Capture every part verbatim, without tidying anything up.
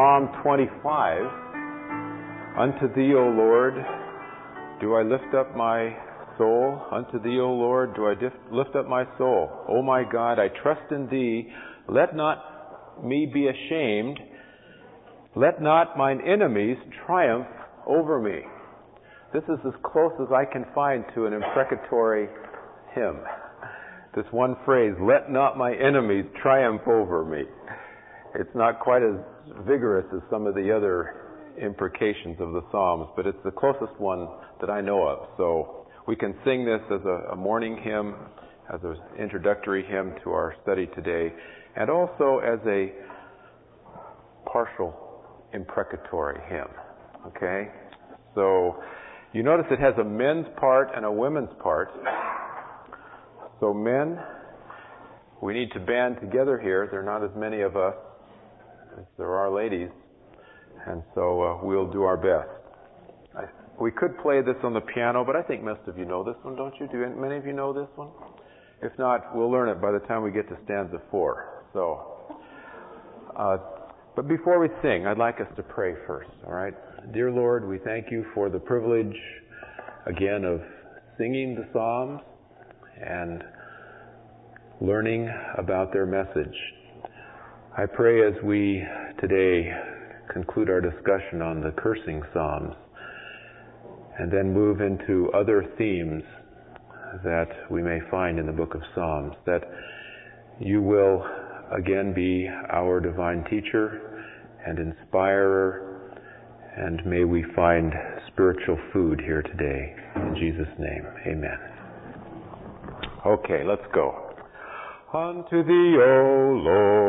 Psalm twenty-five. Unto thee, O Lord, do I lift up my soul. Unto thee, O Lord, do I lift up my soul. O my God, I trust in thee. Let not me be ashamed. Let not mine enemies triumph over me. This is as close as I can find to an imprecatory hymn. This one phrase, let not my enemies triumph over me. It's not quite as vigorous as some of the other imprecations of the Psalms, but it's the closest one that I know of. So we can sing this as a, a morning hymn, as an introductory hymn to our study today, and also as a partial imprecatory hymn. Okay? So you notice it has a men's part and a women's part. So men, we need to band together here. There are not as many of us as there are ladies, and so uh, we'll do our best. I, we could play this on the piano, but I think most of you know this one, don't you? Do many of you know this one? If not, we'll learn it by the time we get to stanza four. So, uh, but before we sing, I'd like us to pray first, all right? Dear Lord, we thank you for the privilege, again, of singing the Psalms and learning about their message. I pray as we today conclude our discussion on the cursing Psalms and then move into other themes that we may find in the book of Psalms, that you will again be our divine teacher and inspirer, and may we find spiritual food here today. In Jesus' name, amen. Okay, let's go. Unto thee, O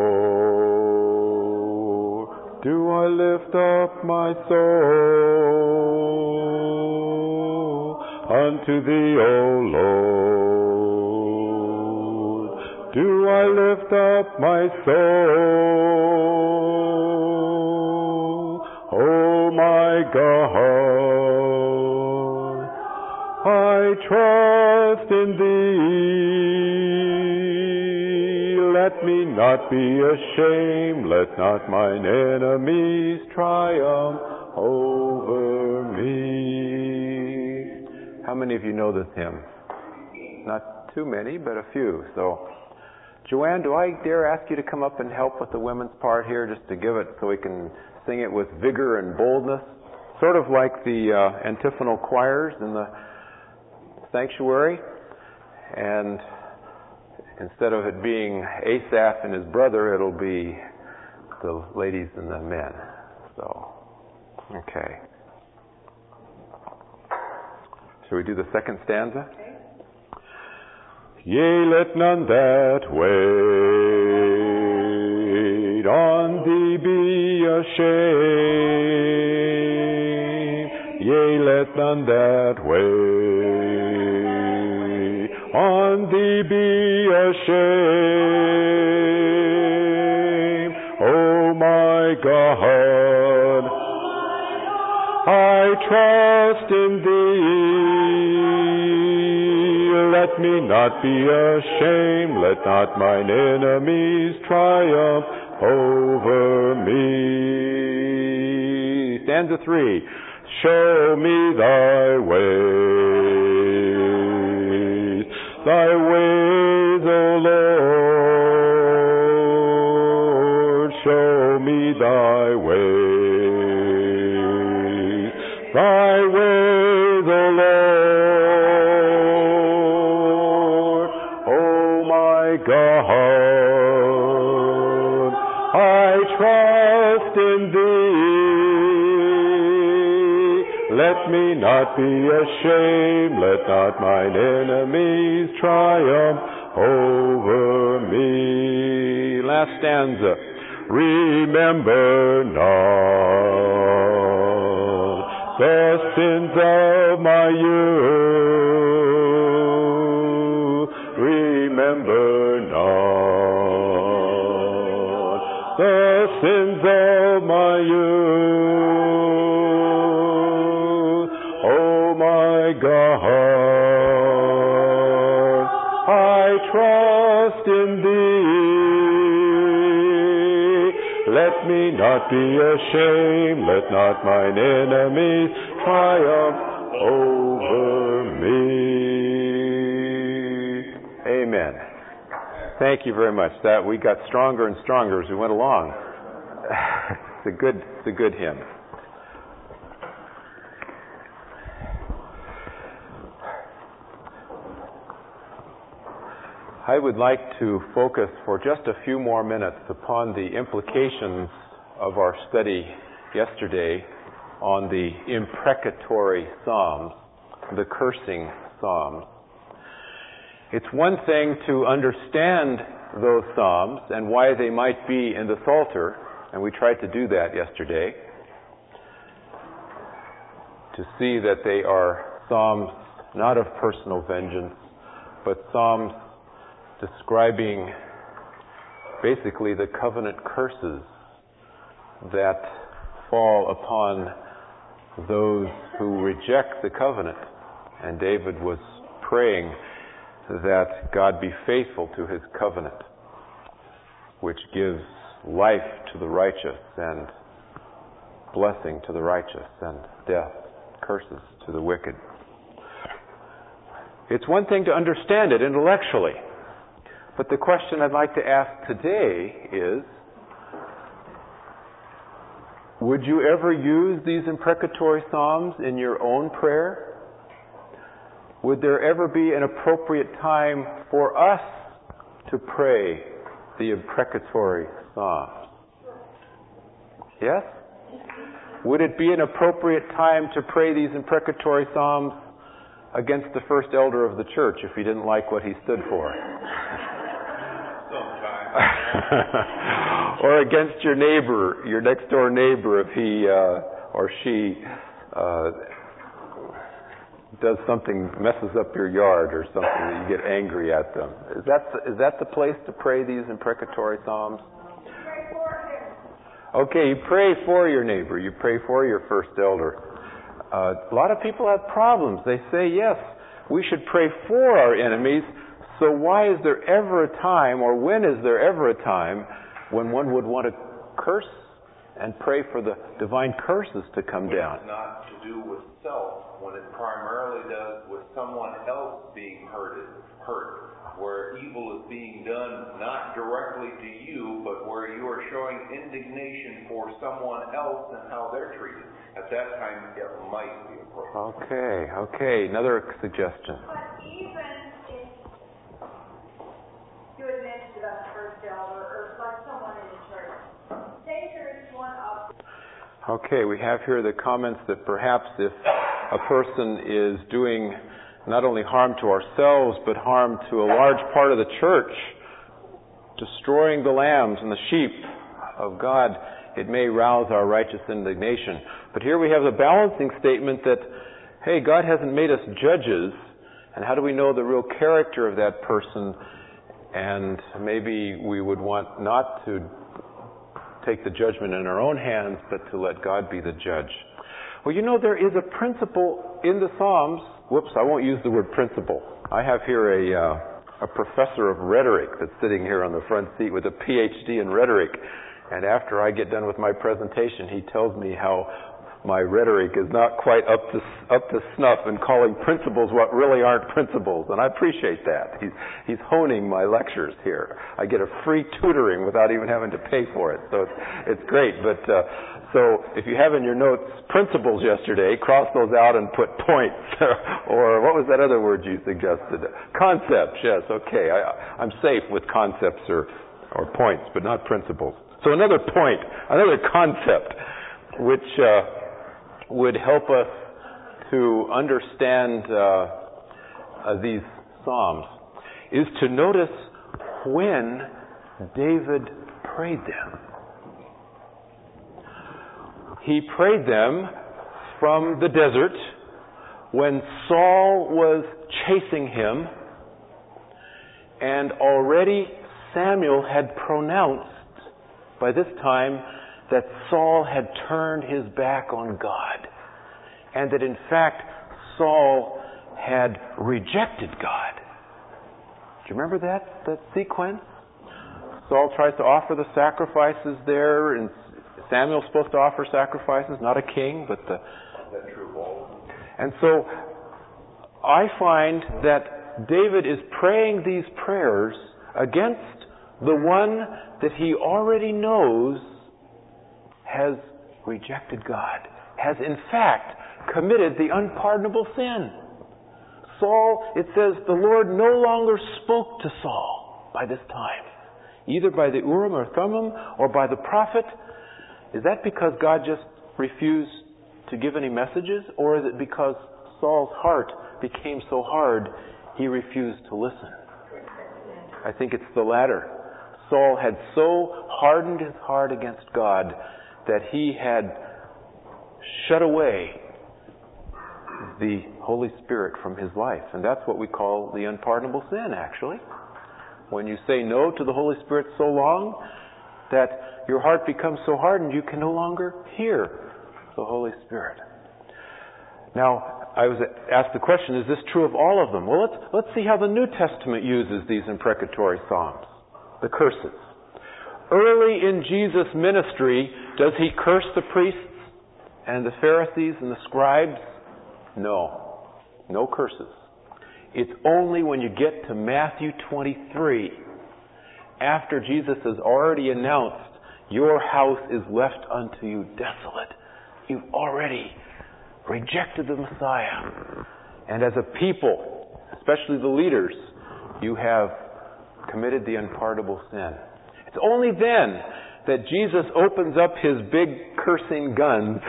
Lord, do I lift up my soul. Unto thee, O Lord, do I lift up my soul. O my God, I trust in thee. Let me not be ashamed, let not mine enemies triumph over me. How many of you know this hymn? Not too many, but a few. So, Joanne, do I dare ask you to come up and help with the women's part here, just to give it so we can sing it with vigor and boldness? Sort of like the uh, antiphonal choirs in the sanctuary. And instead of it being Asaph and his brother, it'll be the ladies and the men. So, okay. Shall we do the second stanza? Okay. Yea, let none that wait on thee be ashamed. Yea, let none that wait on thee be ashamed. O my God, I trust in thee. Let me not be ashamed. Let not mine enemies triumph over me. Stanza three. Show me thy ways, thy ways, O Lord. Show me thy ways, thy ways, O Lord. O my God, I trust in thee. Let me not be ashamed, let not mine enemies triumph over me. Last stanza. Remember not the sins of my youth. Remember not the sins of my youth. God, I trust in thee. Let me not not be ashamed. Let not mine enemies triumph over me. Amen. Thank you very much. That we got stronger and stronger as we went along. It's a good, it's a good hymn. I would like to focus for just a few more minutes upon the implications of our study yesterday on the imprecatory Psalms, the cursing Psalms. It's one thing to understand those Psalms and why they might be in the Psalter, and we tried to do that yesterday, to see that they are Psalms not of personal vengeance, but Psalms describing basically the covenant curses that fall upon those who reject the covenant. And David was praying that God be faithful to his covenant, which gives life to the righteous and blessing to the righteous and death, curses to the wicked. It's one thing to understand it intellectually. But the question I'd like to ask today is, would you ever use these imprecatory Psalms in your own prayer? Would there ever be an appropriate time for us to pray the imprecatory Psalms? Yes? Would it be an appropriate time to pray these imprecatory Psalms against the first elder of the church if he didn't like what he stood for? Or against your neighbor, your next door neighbor, if he uh, or she uh, does something, messes up your yard or something, that you get angry at them. Is that is that the place to pray these imprecatory Psalms? Okay, you pray for your neighbor. You pray for your first elder. Uh, a lot of people have problems. They say, yes, we should pray for our enemies. So why is there ever a time, or when is there ever a time, when one would want to curse and pray for the divine curses to come down? It's not to do with self, when it primarily does with someone else being hurted, hurt, where evil is being done not directly to you, but where you are showing indignation for someone else and how they're treated. At that time, it might be appropriate. Okay, okay. Another suggestion. But even if you admit to the first elder or like someone in the church, say there is one of. Okay, we have here the comments that perhaps if a person is doing not only harm to ourselves, but harm to a large part of the church, destroying the lambs and the sheep of God, it may rouse our righteous indignation. But here we have the balancing statement that, hey, God hasn't made us judges, and how do we know the real character of that person? And maybe we would want not to take the judgment in our own hands, but to let God be the judge. Well, you know, there is a principle in the Psalms. Whoops, I won't use the word principle. I have here a uh, a professor of rhetoric that's sitting here on the front seat with a P H D in rhetoric. And after I get done with my presentation, he tells me how my rhetoric is not quite up to up to snuff and calling principles what really aren't principles. And I appreciate that. He's he's honing my lectures here. I get a free tutoring without even having to pay for it. So it's it's great. But uh, so if you have in your notes principles yesterday, cross those out and put points. Or what was that other word you suggested? Concepts. Yes. Okay. I, I'm safe with concepts or or points, but not principles. So another point, another concept, which uh, would help us to understand uh, uh, these Psalms, is to notice when David prayed them. He prayed them from the desert when Saul was chasing him, and already Samuel had pronounced by this time that Saul had turned his back on God, and that in fact Saul had rejected God. Do you remember that, that sequence? Saul tries to offer the sacrifices there in Samuel's supposed to offer sacrifices, not a king, but the... That's true, Paul. And so I find that David is praying these prayers against the one that he already knows has rejected God, has in fact committed the unpardonable sin. Saul, it says, the Lord no longer spoke to Saul by this time, either by the Urim or Thummim or by the prophet. Is that because God just refused to give any messages, or is it because Saul's heart became so hard he refused to listen? I think it's the latter. Saul had so hardened his heart against God that he had shut away the Holy Spirit from his life. And that's what we call the unpardonable sin, actually. When you say no to the Holy Spirit so long that your heart becomes so hardened you can no longer hear the Holy Spirit. Now, I was asked the question, is this true of all of them? Well, let's, let's see how the New Testament uses these imprecatory psalms, the curses. Early in Jesus' ministry, does he curse the priests and the Pharisees and the scribes? No. No curses. It's only when you get to Matthew twenty-three, after Jesus has already announced, your house is left unto you desolate. You've already rejected the Messiah. And as a people, especially the leaders, you have committed the unpardonable sin. It's only then that Jesus opens up his big cursing guns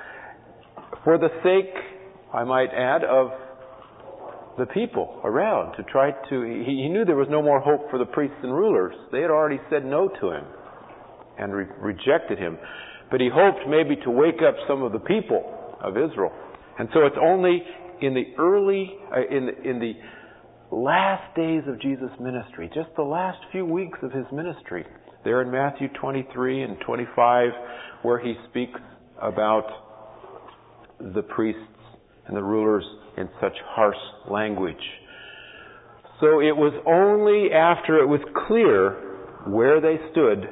for the sake, I might add, of the people around to try to... He, he knew there was no more hope for the priests and rulers. They had already said no to him and re- rejected him. But he hoped maybe to wake up some of the people of Israel. And so it's only in the early, uh, in, the, in the last days of Jesus' ministry, just the last few weeks of his ministry, there in Matthew twenty-three and twenty-five, where he speaks about the priests and the rulers in such harsh language. So it was only after it was clear where they stood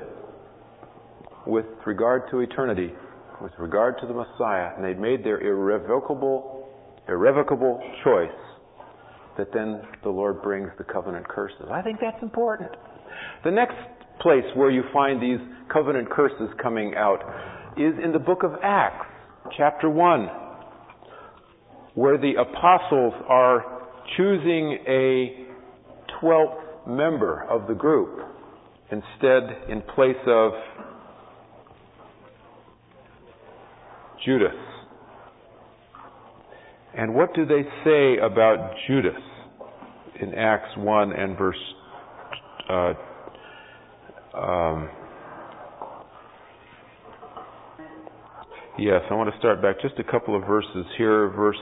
with regard to eternity, with regard to the Messiah, and they'd made their irrevocable, irrevocable choice, that then the Lord brings the covenant curses. I think that's important. The next place where you find these covenant curses coming out is in the book of Acts, chapter one, where the apostles are choosing a twelfth member of the group instead, in place of Judas. And what do they say about Judas in Acts one and verse uh, um, yes, I want to start back just a couple of verses here. Verse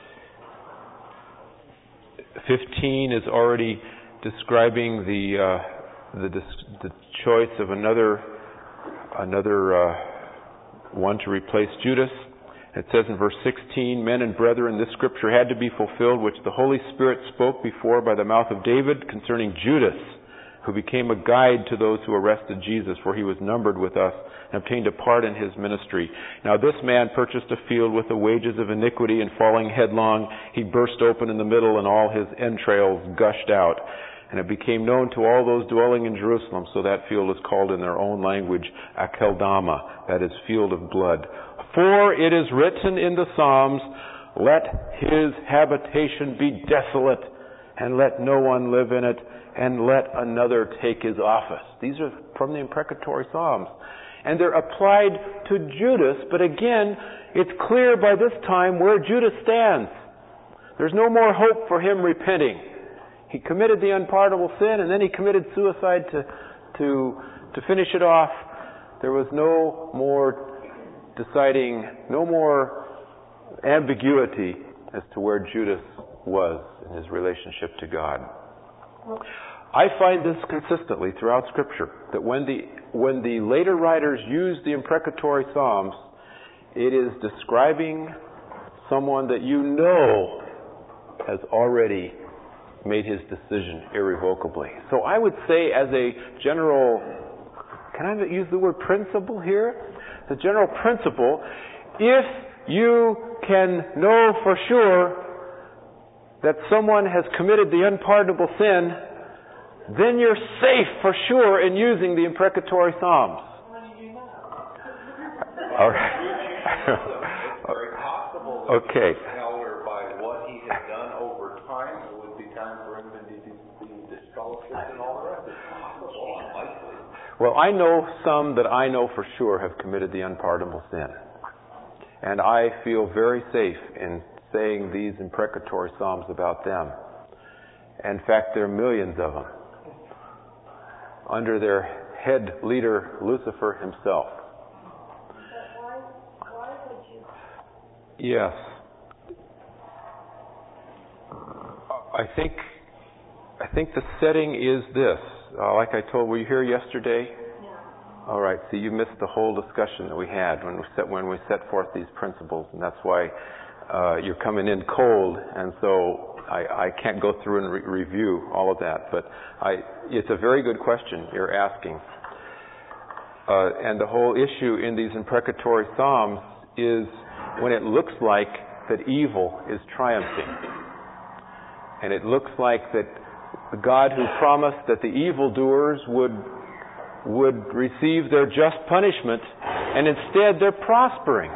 fifteen is already describing the uh, the, the choice of another another uh, one to replace Judas. It says in verse sixteen, men and brethren, this scripture had to be fulfilled, which the Holy Spirit spoke before by the mouth of David concerning Judas, who became a guide to those who arrested Jesus, for he was numbered with us and obtained a part in his ministry. Now this man purchased a field with the wages of iniquity, and falling headlong, he burst open in the middle, and all his entrails gushed out. And it became known to all those dwelling in Jerusalem, so that field is called in their own language Akeldama, that is, field of blood. For it is written in the Psalms, let his habitation be desolate, and let no one live in it, and let another take his office. These are from the imprecatory Psalms. And they're applied to Judas, but again, it's clear by this time where Judas stands. There's no more hope for him repenting. He committed the unpardonable sin, and then he committed suicide to, to, to finish it off. There was no more deciding, no more ambiguity as to where Judas was in his relationship to God. I find this consistently throughout Scripture, that when the when the later writers use the imprecatory Psalms, it is describing someone that you know has already made his decision irrevocably. So I would say, as a general can I use the word principle here? The general principle, if you can know for sure that someone has committed the unpardonable sin, then you're safe for sure in using the imprecatory Psalms. All right. It's very possible that Okay. he was elder by what he had done over time. It would be time for him to be, be disfellowshipped and all the rest. It's possible, unlikely. Well, I know some that I know for sure have committed the unpardonable sin. And I feel very safe in saying these imprecatory Psalms about them. In fact, there are millions of them under their head leader, Lucifer himself. Why, why would you? Yes. I think I think the setting is this. Uh, like I told, were you here yesterday? No. All right. So you missed the whole discussion that we had when we set when we set forth these principles, and that's why uh, you're coming in cold, and so I, I can't go through and re- review all of that. But I, it's a very good question you're asking. Uh, and the whole issue in these imprecatory Psalms is when it looks like that evil is triumphing. And it looks like that the God who promised that the evildoers would would receive their just punishment, and instead they're prospering.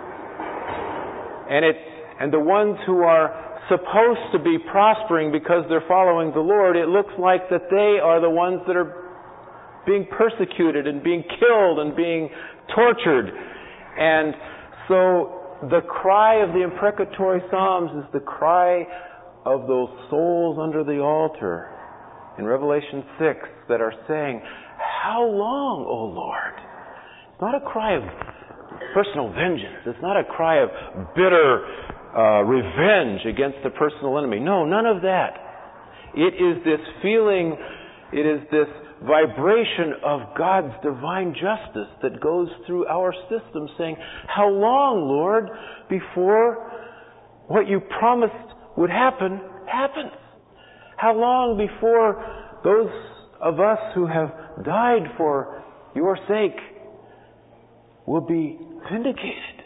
And it and the ones who are supposed to be prospering because they're following the Lord, it looks like that they are the ones that are being persecuted and being killed and being tortured. And so the cry of the imprecatory Psalms is the cry of those souls under the altar in Revelation six that are saying, "How long, O Lord?" It's not a cry of personal vengeance. It's not a cry of bitter uh, revenge against the personal enemy. No, none of that. It is this feeling, it is this vibration of God's divine justice that goes through our system saying, "How long, Lord, before what you promised would happen, happens? How long before those of us who have died for your sake will be vindicated?"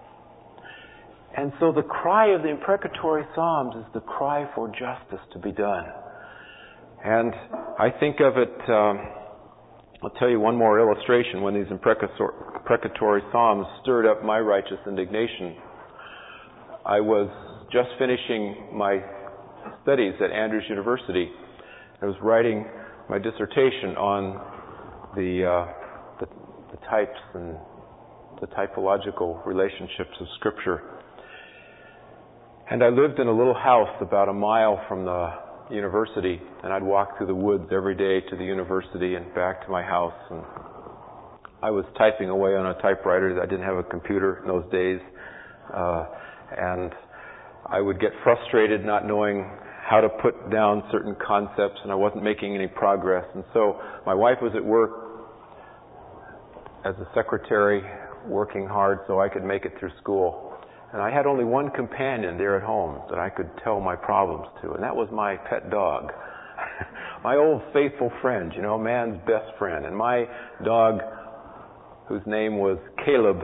And so the cry of the imprecatory Psalms is the cry for justice to be done. And I think of it, um, I'll tell you one more illustration. When these imprecatory Psalms stirred up my righteous indignation, I was just finishing my studies at Andrews University. I was writing my dissertation on the, uh, the, the types and the typological relationships of Scripture. And I lived in a little house about a mile from the university, and I'd walk through the woods every day to the university and back to my house. And I was typing away on a typewriter. I didn't have a computer in those days. Uh, and I would get frustrated not knowing how to put down certain concepts, and I wasn't making any progress. And so my wife was at work as a secretary, working hard so I could make it through school. And I had only one companion there at home that I could tell my problems to, and that was my pet dog. My old faithful friend, you know, man's best friend. And my dog, whose name was Caleb,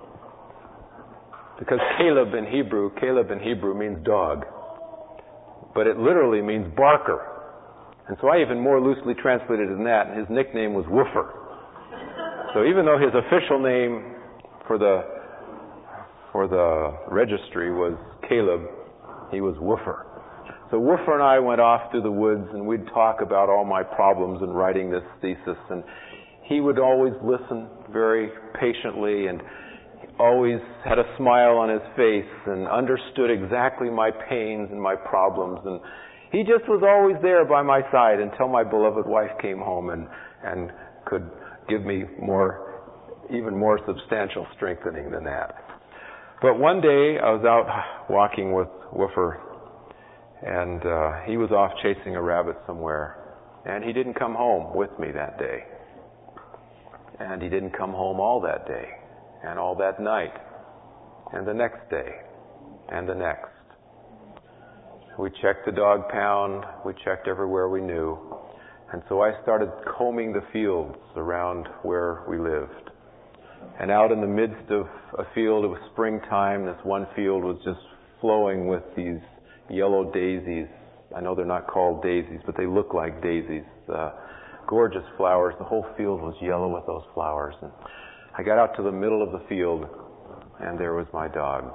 because Caleb in Hebrew, Caleb in Hebrew means dog. But it literally means barker. And so I even more loosely translated it than that, and his nickname was Woofer. So even though his official name for the for the registry was Caleb, he was Woofer. So Woofer and I went off through the woods, and we'd talk about all my problems in writing this thesis, and he would always listen very patiently and always had a smile on his face and understood exactly my pains and my problems. And he just was always there by my side until my beloved wife came home and, and could give me more, even more substantial strengthening than that. But one day I was out walking with Woofer, and uh, he was off chasing a rabbit somewhere. And he didn't come home with me that day. And he didn't come home all that day. And all that night, and the next day, and the next. We checked the dog pound, we checked everywhere we knew, And so I started combing the fields around where we lived. And out in the midst of a field, it was springtime. This one field was just flowing with these yellow daisies. I know they're not called daisies, but they look like daisies. Uh, gorgeous flowers. The whole field was yellow with those flowers. And I got out to the middle of the field, and there was my dog.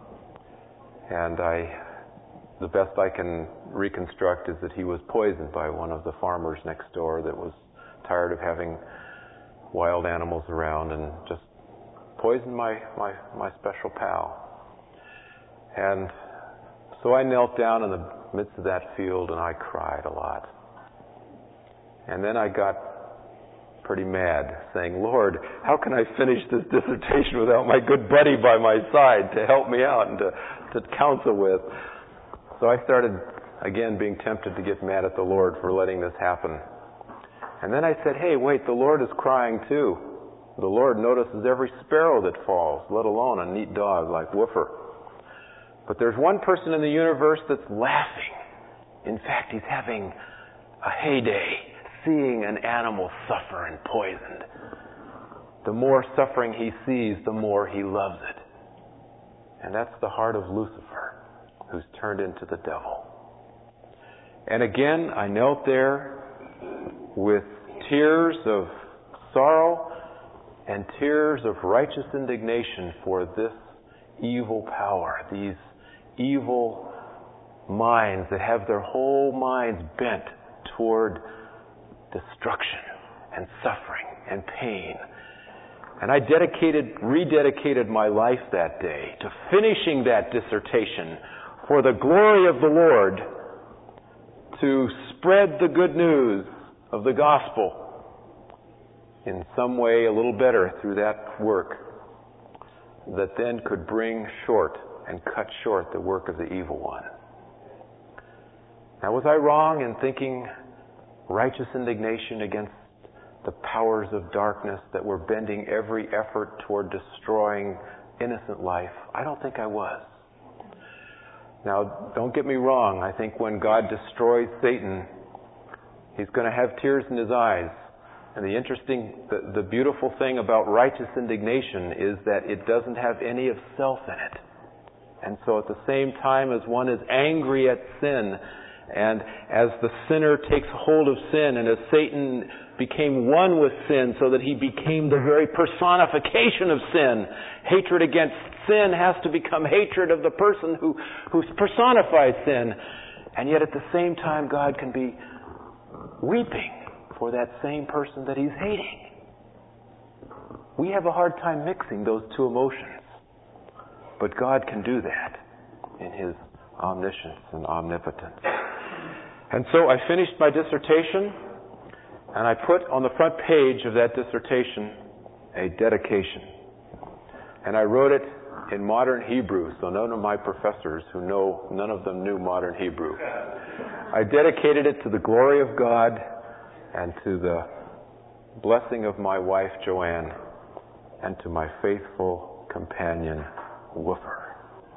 And I, the best I can reconstruct is that he was poisoned by one of the farmers next door that was tired of having wild animals around and just poisoned my, my, my special pal. And so I knelt down in the midst of that field and I cried a lot. And then I got pretty mad, saying, Lord, how can I finish this dissertation without my good buddy by my side to help me out and to, to counsel with? So I started, again, being tempted to get mad at the Lord for letting this happen. And then I said, hey, wait, the Lord is crying too. The Lord notices every sparrow that falls, let alone a neat dog like Woofer. But there's one person in the universe that's laughing. In fact, he's having a heyday, seeing an animal suffer and poisoned. The more suffering he sees, the more he loves it. And that's the heart of Lucifer, who's turned into the devil. And again, I knelt there with tears of sorrow and tears of righteous indignation for this evil power, these evil minds that have their whole minds bent toward destruction and suffering and pain. And I dedicated, rededicated my life that day to finishing that dissertation for the glory of the Lord, to spread the good news of the gospel in some way a little better through that work that then could bring short and cut short the work of the evil one. Now, was I wrong in thinking righteous indignation against the powers of darkness that were bending every effort toward destroying innocent life? I don't think I was. Now, don't get me wrong. I think when God destroys Satan, He's going to have tears in His eyes. And the interesting, the, the beautiful thing about righteous indignation is that it doesn't have any of self in it. And so at the same time as one is angry at sin, and as the sinner takes hold of sin, and as Satan became one with sin so that he became the very personification of sin, hatred against sin has to become hatred of the person who, who personifies sin. And yet at the same time, God can be weeping for that same person that He's hating. We have a hard time mixing those two emotions. But God can do that in His omniscience and omnipotence. And so I finished my dissertation, and I put on the front page of that dissertation a dedication. And I wrote it in modern Hebrew, so none of my professors who know, none of them knew modern Hebrew. I dedicated it to the glory of God and to the blessing of my wife, Joanne, and to my faithful companion, Woofer.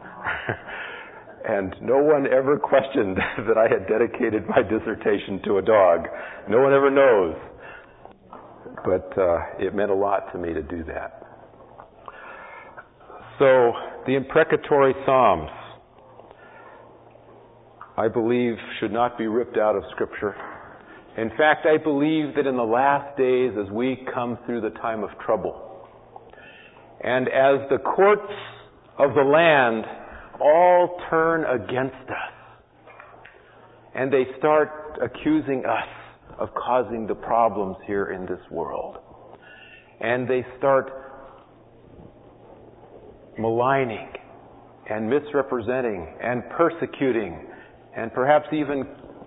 And no one ever questioned that I had dedicated my dissertation to a dog. No one ever knows. But uh, it meant a lot to me to do that. So, the imprecatory Psalms, I believe, should not be ripped out of Scripture. In fact, I believe that in the last days, as we come through the time of trouble, and as the courts of the land all turn against us, and they start accusing us of causing the problems here in this world, and they start maligning and misrepresenting and persecuting and perhaps even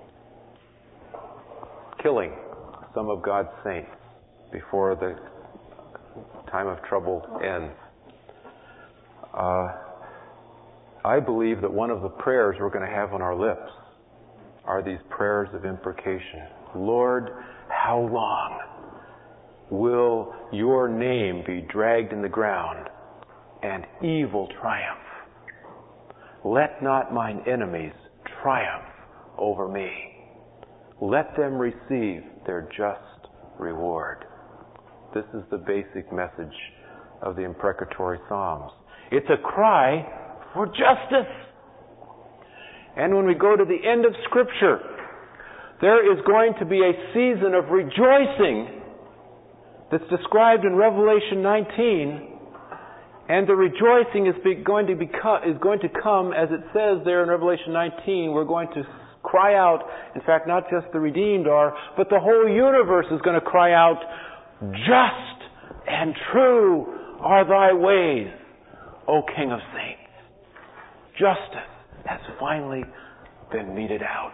killing some of God's saints before the time of trouble ends. Uh, I believe that one of the prayers we're going to have on our lips are these prayers of imprecation. Lord, how long will your name be dragged in the ground and evil triumph? Let not mine enemies triumph over me. Let them receive their just reward. This is the basic message of the imprecatory Psalms. It's a cry for justice. And when we go to the end of Scripture, there is going to be a season of rejoicing that's described in Revelation nineteen. And the rejoicing is be, going to become, is going to come, as it says there in Revelation nineteen, we're going to cry out, in fact, not just the redeemed are, but the whole universe is going to cry out, just and true are thy ways, O King of Saints. Justice has finally been meted out.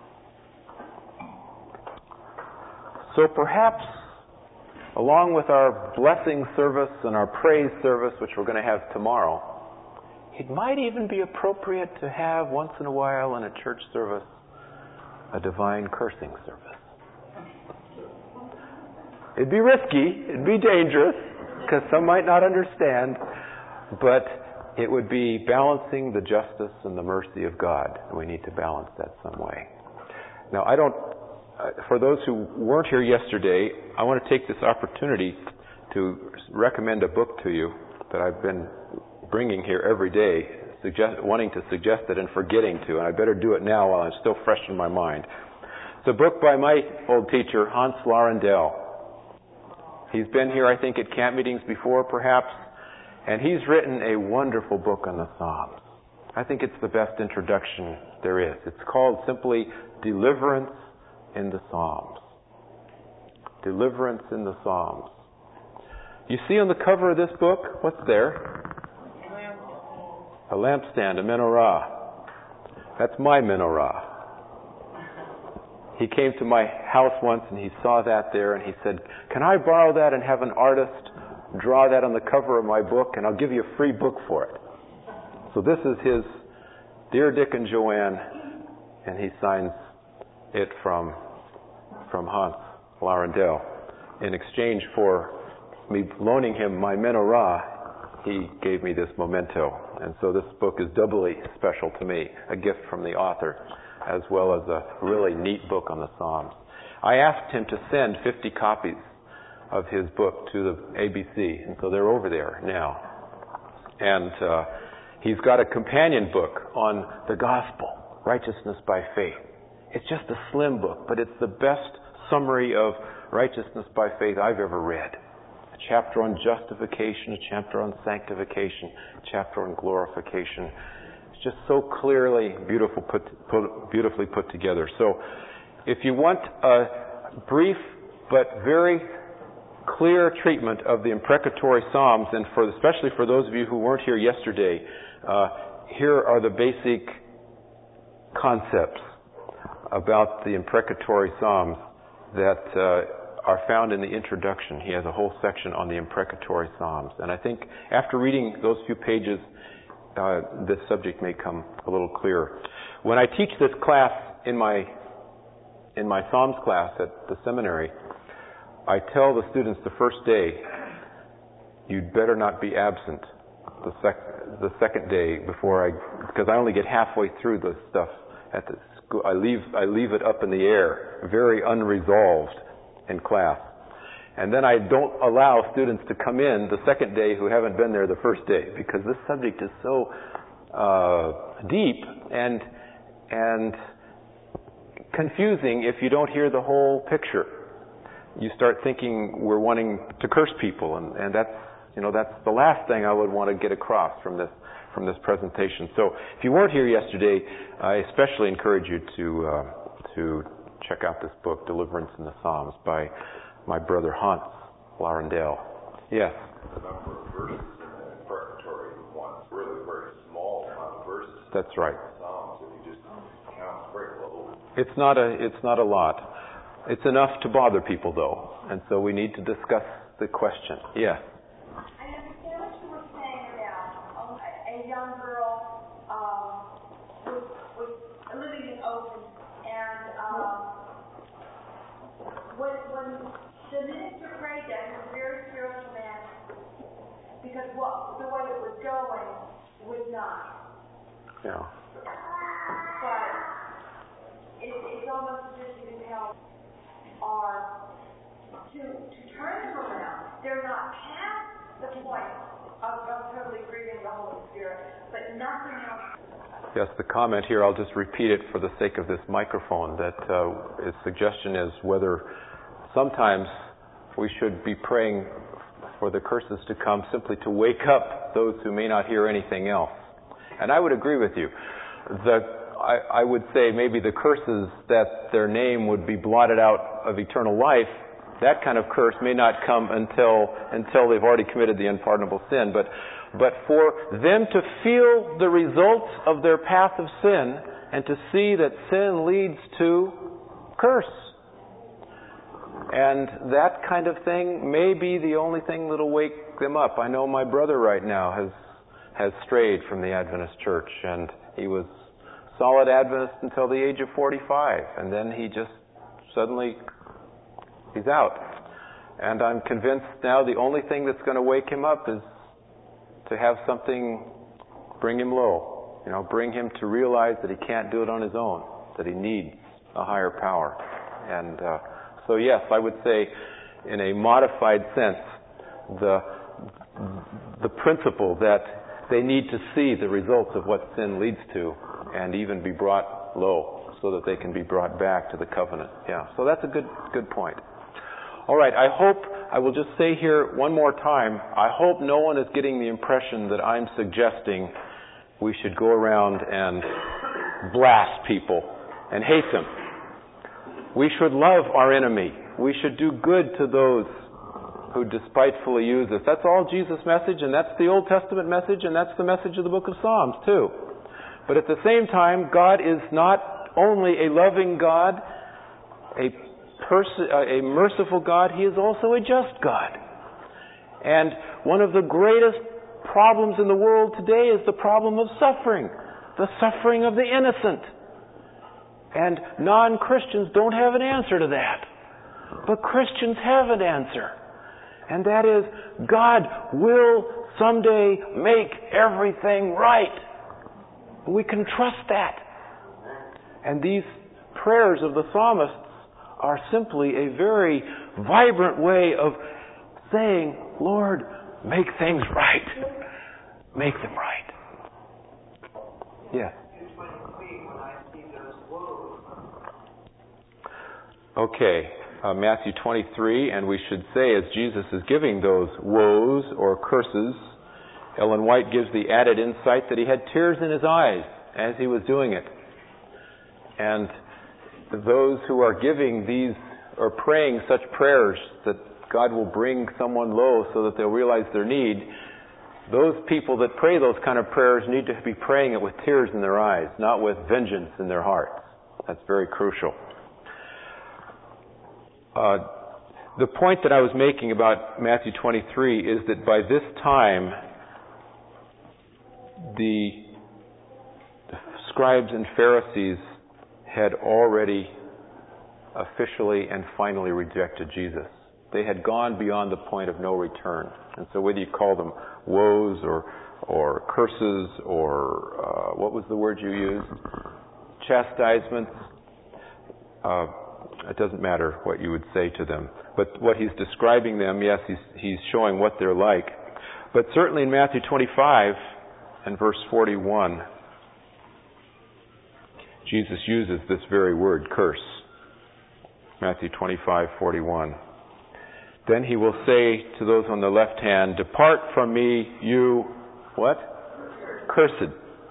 So perhaps, along with our blessing service and our praise service, which we're going to have tomorrow, it might even be appropriate to have once in a while in a church service a divine cursing service. It'd be risky, it'd be dangerous, because some might not understand, but it would be balancing the justice and the mercy of God. And we need to balance that some way. Now, I don't Uh, for those who weren't here yesterday, I want to take this opportunity to recommend a book to you that I've been bringing here every day, suggest, wanting to suggest it and forgetting to, and I better do it now while it's still fresh in my mind. It's a book by my old teacher, Hans Laurendale. He's been here, I think, at camp meetings before, perhaps, and he's written a wonderful book on the Psalms. I think it's the best introduction there is. It's called simply Deliverance in the Psalms. Deliverance in the Psalms. You see on the cover of this book, what's there? A lampstand, a menorah. That's my menorah. He came to my house once and he saw that there and he said, "Can I borrow that and have an artist draw that on the cover of my book and I'll give you a free book for it." So this is his Dear Dick and Joanne, and he signs it from from Hans Laurendale. In exchange for me loaning him my menorah, he gave me this memento. And so this book is doubly special to me, a gift from the author, as well as a really neat book on the Psalms. I asked him to send fifty copies of his book to the A B C, and so they're over there now. And uh, he's got a companion book on the gospel, righteousness by faith. It's just a slim book, but it's the best summary of righteousness by faith I've ever read. A chapter on justification, a chapter on sanctification, a chapter on glorification. It's just so clearly, beautiful put, put, beautifully put together. So, if you want a brief but very clear treatment of the imprecatory Psalms, and for especially for those of you who weren't here yesterday, uh, here are the basic concepts about the imprecatory Psalms that uh, are found in the introduction. He has a whole section on the imprecatory Psalms. And I think after reading those few pages, uh, this subject may come a little clearer. When I teach this class in my in my Psalms class at the seminary, I tell the students the first day, you'd better not be absent the, sec- the second day before I, because I only get halfway through the stuff at the school. I leave, I leave it up in the air, very unresolved in class. And then I don't allow students to come in the second day who haven't been there the first day, because this subject is so uh, deep and and confusing if you don't hear the whole picture. You start thinking we're wanting to curse people, and, and that's you know that's the last thing I would want to get across from this from this presentation. So if you weren't here yesterday, I especially encourage you to uh, to check out this book, Deliverance in the Psalms, by my brother Hans Laurendale. Yes. The number of verses in the preparatory ones, really very small amount of verses. That's right. Psalms, if you just count very low. It's not a it's not a lot. It's enough to bother people, though, and so we need to discuss the question. Yes. I understand what you were saying about a young girl um, was, was living in Oakland, and um, when, when the minister prayed that, he was a very spiritual man, because what the way it was going was not. Yeah. But it, it's almost as if you can help. are to, to turn them around. They're not past the point of, of totally grieving the Holy Spirit, but nothing else. Yes, the comment here, I'll just repeat it for the sake of this microphone, that uh, its suggestion is whether sometimes we should be praying for the curses to come simply to wake up those who may not hear anything else. And I would agree with you. The, I, I would say maybe the curses that their name would be blotted out of eternal life, that kind of curse may not come until until they've already committed the unpardonable sin. But but for them to feel the results of their path of sin and to see that sin leads to curse. And that kind of thing may be the only thing that'll wake them up. I know my brother right now has has strayed from the Adventist church, and he was solid Adventist until the age of forty-five, and then he just suddenly, he's out. And I'm convinced now the only thing that's going to wake him up is to have something bring him low. You know, bring him to realize that he can't do it on his own, that he needs a higher power. And uh, so yes, I would say in a modified sense, the the principle that they need to see the results of what sin leads to and even be brought low so that they can be brought back to the covenant. Yeah, so that's a good good point. All right, I hope, I will just say here one more time, I hope no one is getting the impression that I'm suggesting we should go around and blast people and hate them. We should love our enemy. We should do good to those who despitefully use us. That's all Jesus' message, and that's the Old Testament message, and that's the message of the book of Psalms too. But at the same time, God is not only a loving God, a pers- a merciful God, He is also a just God. And one of the greatest problems in the world today is the problem of suffering, the suffering of the innocent. And non-Christians don't have an answer to that. But Christians have an answer. And that is, God will someday make everything right. We can trust that. And these prayers of the psalmists are simply a very vibrant way of saying, Lord, make things right. Make them right. Yes. Okay, uh, Matthew twenty-three, and we should say as Jesus is giving those woes or curses, Ellen White gives the added insight that he had tears in his eyes as he was doing it. And those who are giving these or praying such prayers that God will bring someone low so that they'll realize their need, those people that pray those kind of prayers need to be praying it with tears in their eyes, not with vengeance in their hearts. That's very crucial. Uh, the point that I was making about Matthew twenty-three is that by this time, the scribes and Pharisees had already officially and finally rejected Jesus. They had gone beyond the point of no return. And so whether you call them woes or or curses or uh, what was the word you used? Chastisements. Uh, it doesn't matter what you would say to them. But what he's describing them, yes, he's, he's showing what they're like. But certainly in Matthew twenty-five and verse forty-one, Jesus uses this very word, curse. Matthew twenty-five forty-one. Then he will say to those on the left hand, depart from me, you, what? Cursed,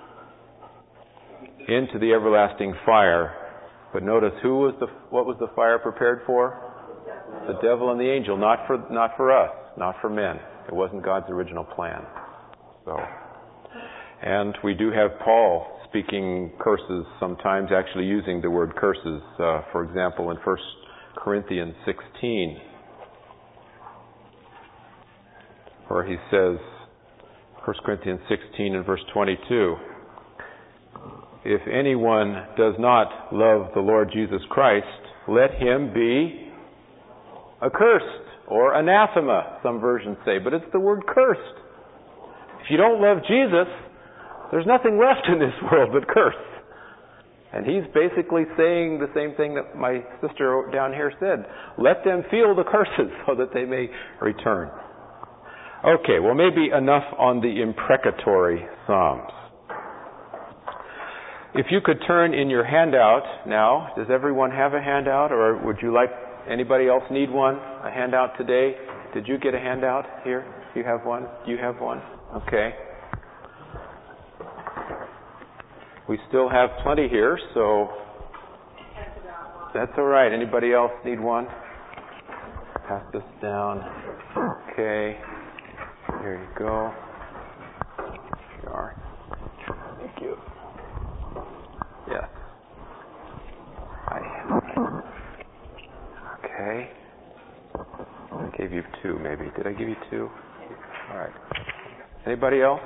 into the everlasting fire. But notice, who was the, what was the fire prepared for? The devil and the angel, not for, not for us, not for men. It wasn't God's original plan. So, and we do have Paul speaking curses sometimes, actually using the word curses. Uh, for example, in First Corinthians sixteen, where he says, First Corinthians sixteen and verse twenty-two, if anyone does not love the Lord Jesus Christ, let him be accursed, or anathema, some versions say, but it's the word cursed. If you don't love Jesus, there's nothing left in this world but curse. And he's basically saying the same thing that my sister down here said. Let them feel the curses so that they may return. Okay, well maybe enough on the imprecatory Psalms. If you could turn in your handout now, does everyone have a handout, or would you like, anybody else need one, a handout today? Did you get a handout here? You have one? You have one? Okay. We still have plenty here, so that's all right. Anybody else need one? Pass this down. Okay. Here you go. Here you are. Thank you. Yes. Hi. Okay. I gave you two, maybe. Did I give you two? All right. Anybody else?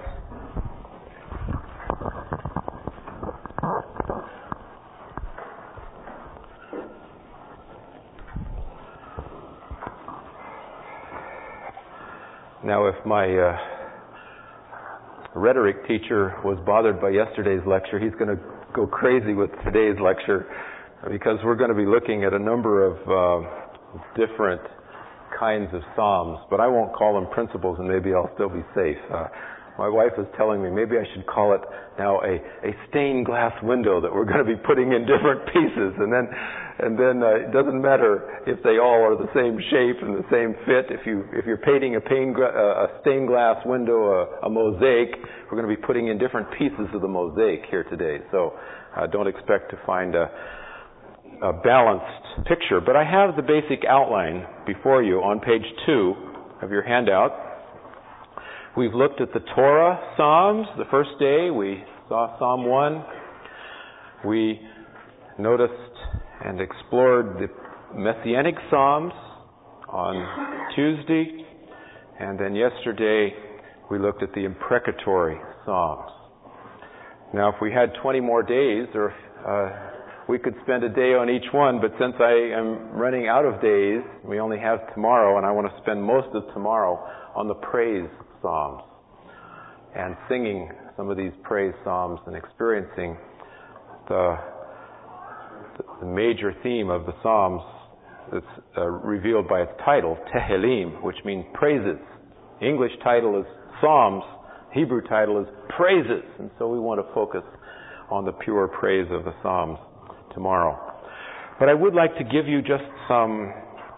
Now, if my uh, rhetoric teacher was bothered by yesterday's lecture, he's going to go crazy with today's lecture, because we're going to be looking at a number of uh, different kinds of psalms, but I won't call them principles, and maybe I'll still be safe. Uh, my wife is telling me maybe I should call it now a, a stained glass window that we're going to be putting in different pieces, and then and then uh, it doesn't matter if they all are the same shape and the same fit. If you if you're painting a, pane, uh, a stained glass window, a, a mosaic, we're going to be putting in different pieces of the mosaic here today. So uh, don't expect to find a a balanced picture, but I have the basic outline before you on page two of your handout. We've looked at the Torah Psalms. The first day we saw Psalm one. We noticed and explored the Messianic Psalms on Tuesday, and then yesterday we looked at the imprecatory Psalms. Now, if we had twenty more days, or uh, we could spend a day on each one, but since I am running out of days, we only have tomorrow, and I want to spend most of tomorrow on the praise psalms and singing some of these praise psalms and experiencing the, the major theme of the psalms that's uh, revealed by its title, Tehillim, which means praises. English title is Psalms, Hebrew title is praises, and so we want to focus on the pure praise of the psalms tomorrow. But I would like to give you just some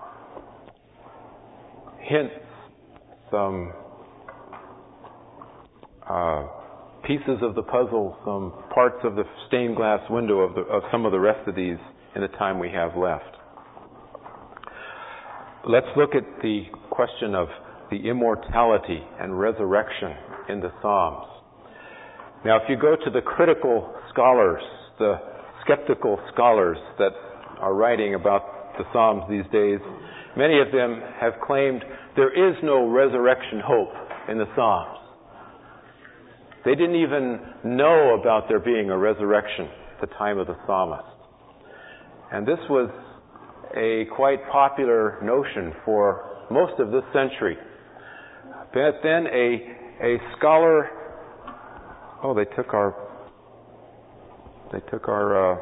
hints, some uh, pieces of the puzzle, some parts of the stained glass window of, the, of some of the rest of these in the time we have left. Let's look at the question of the immortality and resurrection in the Psalms. Now, if you go to the critical scholars, the skeptical scholars that are writing about the Psalms these days, many of them have claimed there is no resurrection hope in the Psalms. They didn't even know about there being a resurrection at the time of the psalmist. And this was a quite popular notion for most of this century. But then a a scholar, oh, they took our They took our uh,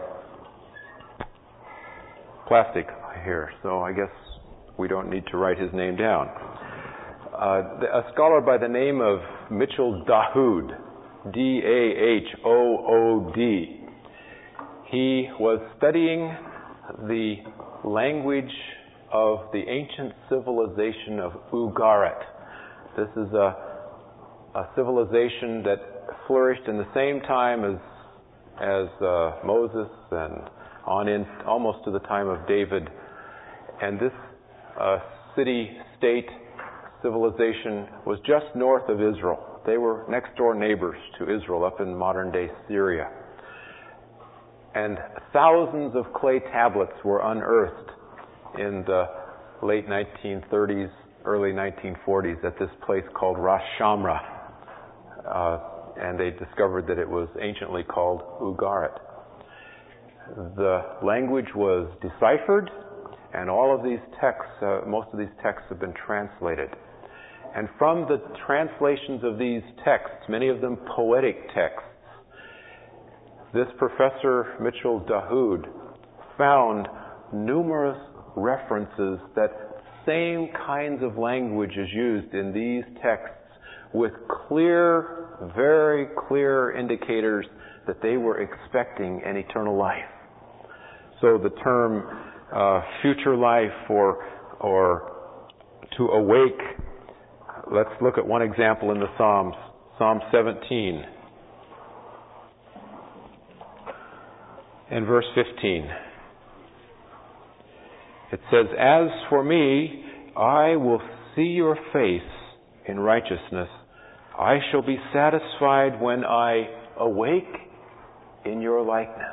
plastic here, so I guess we don't need to write his name down. Uh, a scholar by the name of Mitchell Dahoud, D A H O O D. He was studying the language of the ancient civilization of Ugarit. This is a, a civilization that flourished in the same time as as uh, Moses and on in almost to the time of David. And this uh, city-state civilization was just north of Israel. They were next-door neighbors to Israel up in modern-day Syria. And thousands of clay tablets were unearthed in the late nineteen thirties, early nineteen forties at this place called Ras Shamra. Uh, and they discovered that it was anciently called Ugarit. The language was deciphered, and all of these texts, uh, most of these texts have been translated. And from the translations of these texts, many of them poetic texts, this Professor Mitchell Dahoud found numerous references that same kinds of language is used in these texts with clear, very clear indicators that they were expecting an eternal life. So the term uh, future life or or to awake, let's look at one example in the Psalms, Psalm seventeen and verse fifteen. It says, "As for me, I will see your face in righteousness. I shall be satisfied when I awake in your likeness."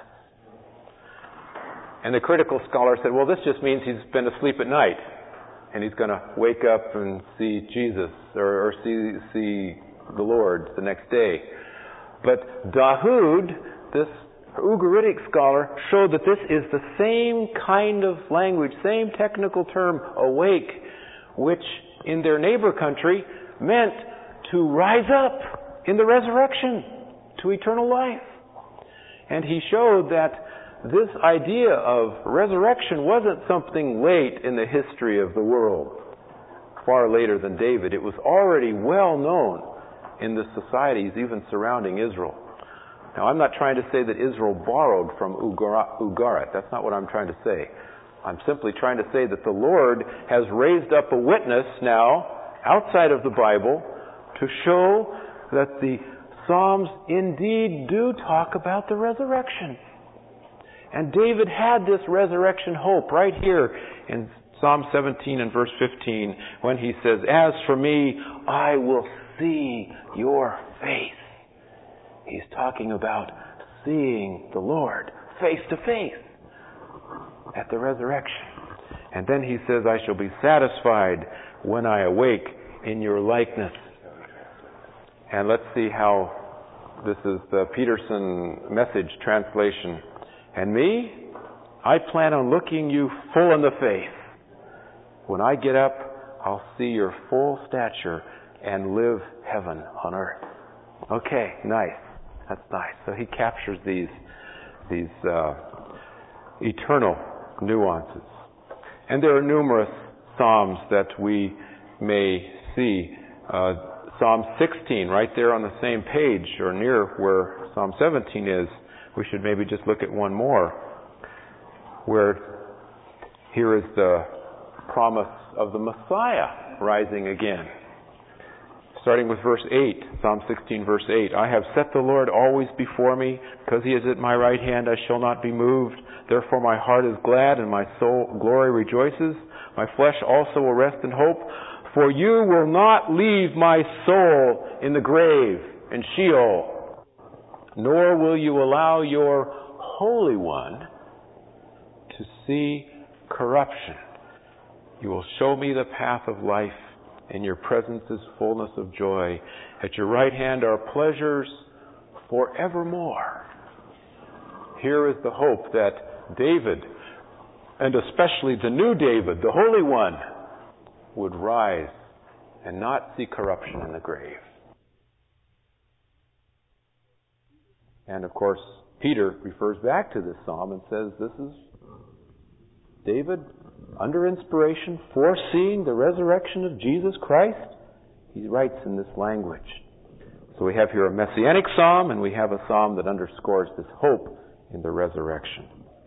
And the critical scholar said, well, this just means he's been asleep at night and he's going to wake up and see Jesus or, or see, see the Lord the next day. But Dahoud, this Ugaritic scholar, showed that this is the same kind of language, same technical term, awake, which in their neighbor country meant to rise up in the resurrection to eternal life. And he showed that this idea of resurrection wasn't something late in the history of the world, far later than David. It was already well known in the societies even surrounding Israel. Now, I'm not trying to say that Israel borrowed from Ugarit. That's not what I'm trying to say. I'm simply trying to say that the Lord has raised up a witness now outside of the Bible to show that the Psalms indeed do talk about the resurrection. And David had this resurrection hope right here in Psalm seventeen and verse fifteen when he says, "As for me, I will see your face." He's talking about seeing the Lord face to face at the resurrection. And then he says, "I shall be satisfied when I awake in your likeness." And let's see how this is the Peterson Message translation. "And me, I plan on looking you full in the face. When I get up, I'll see your full stature and live heaven on earth." Okay, nice. That's nice. So he captures these these uh, eternal nuances. And there are numerous psalms that we may see. Uh, Psalm sixteen, right there on the same page or near where Psalm seventeen is. We should maybe just look at one more, where here is the promise of the Messiah rising again. Starting with verse eight, Psalm sixteen, verse eight. "I have set the Lord always before me. Because he is at my right hand, I shall not be moved. Therefore my heart is glad, and my soul glory rejoices. My flesh also will rest in hope. For you will not leave my soul in the grave, in Sheol, nor will you allow your Holy One to see corruption. You will show me the path of life. In your presence is fullness of joy. At your right hand are pleasures forevermore." Here is the hope that David, and especially the new David, the Holy One, would rise and not see corruption in the grave. And of course, Peter refers back to this psalm and says this is David, under inspiration, foreseeing the resurrection of Jesus Christ. He writes in this language. So we have here a messianic psalm, and we have a psalm that underscores this hope in the resurrection.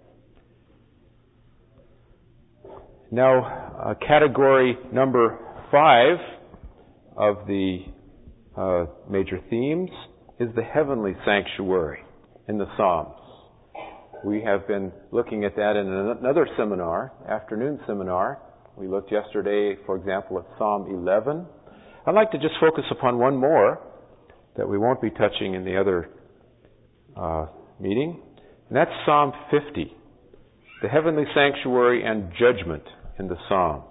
Now, uh, category number five of the uh, major themes is the heavenly sanctuary in the Psalms. We have been looking at that in another seminar, afternoon seminar. We looked yesterday, for example, at Psalm eleven. I'd like to just focus upon one more that we won't be touching in the other uh, meeting, and that's Psalm fifty, the heavenly sanctuary and judgment in the Psalms.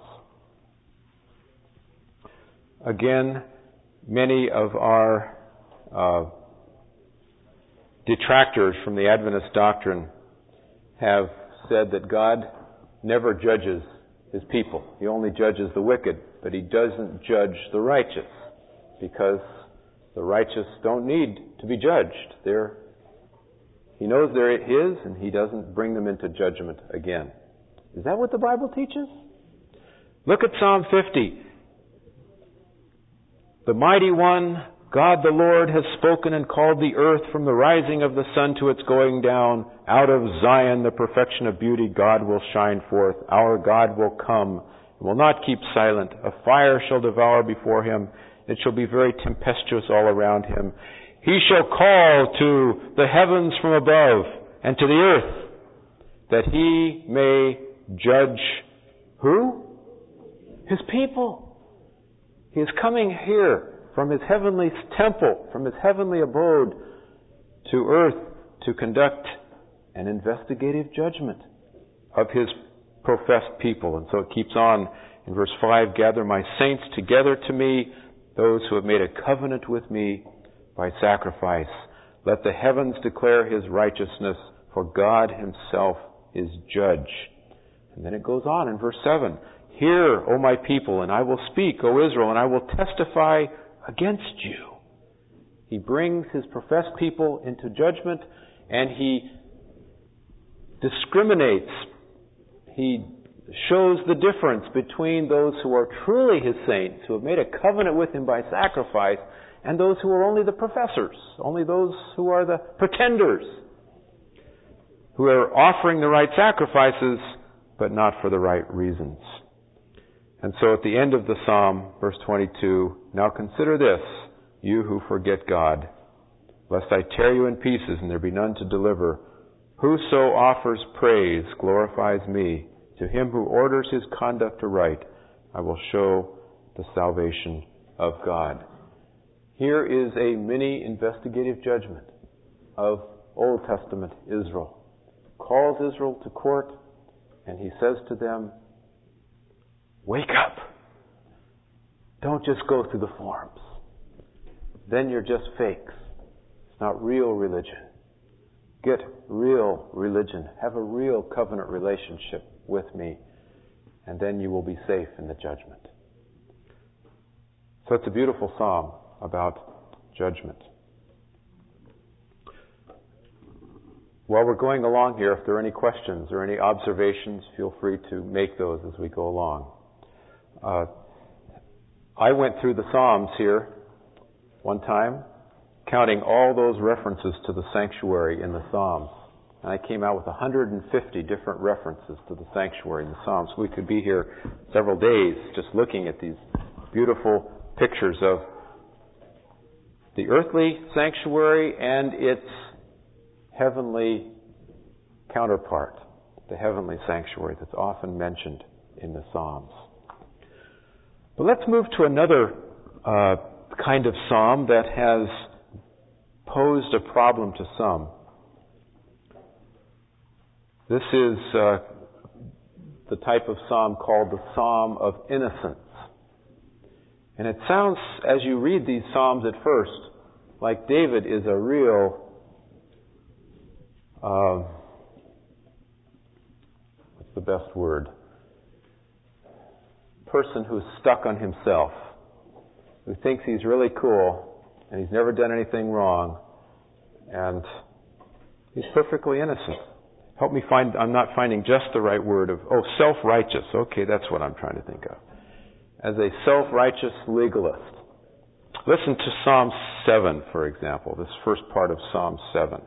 Again, many of our uh, detractors from the Adventist doctrine have said that God never judges His people. He only judges the wicked, but He doesn't judge the righteous, because the righteous don't need to be judged. They're He knows they're His, and He doesn't bring them into judgment again. Is that what the Bible teaches? Look at Psalm fifty. The Mighty One, God the Lord, has spoken and called the earth from the rising of the sun to its going down. Out of Zion, the perfection of beauty, God will shine forth. Our God will come and will not keep silent. A fire shall devour before Him. It shall be very tempestuous all around Him. He shall call to the heavens from above and to the earth, that He may judge who? His people. He is coming here from His heavenly temple, from His heavenly abode to earth to conduct an investigative judgment of His professed people. And so it keeps on in verse five, gather my saints together to me, those who have made a covenant with me by sacrifice. Let the heavens declare His righteousness, for God Himself is judge. And then it goes on in verse seven, hear, O my people, and I will speak, O Israel, and I will testify against you. He brings His professed people into judgment, and He discriminates. He shows the difference between those who are truly His saints, who have made a covenant with Him by sacrifice, and those who are only the professors, only those who are the pretenders, who are offering the right sacrifices, but not for the right reasons. And so at the end of the psalm, verse twenty-two, now consider this, you who forget God, lest I tear you in pieces and there be none to deliver. Whoso offers praise glorifies me. To him who orders his conduct aright, I will show the salvation of God. Here is a mini investigative judgment of Old Testament Israel. Calls Israel to court, and He says to them, wake up. Don't just go through the forms. Then you're just fakes. It's not real religion. Get real religion. Have a real covenant relationship with me, and then you will be safe in the judgment. So it's a beautiful psalm about judgment. While we're going along here, if there are any questions or any observations, feel free to make those as we go along. Uh, I went through the Psalms here one time, counting all those references to the sanctuary in the Psalms. And I came out with one hundred fifty different references to the sanctuary in the Psalms. We could be here several days just looking at these beautiful pictures of the earthly sanctuary and its heavenly counterpart, the heavenly sanctuary that's often mentioned in the Psalms. But let's move to another uh, kind of psalm that has posed a problem to some. This is uh, the type of psalm called the Psalm of Innocence. And it sounds, as you read these psalms at first, like David is a real Uh, what's the best word? Person who's stuck on himself, who thinks he's really cool and he's never done anything wrong, and he's perfectly innocent. Help me find, I'm not finding just the right word of, oh, self-righteous. Okay, that's what I'm trying to think of. As a self-righteous legalist. Listen to Psalm seven, for example, this first part of Psalm seven.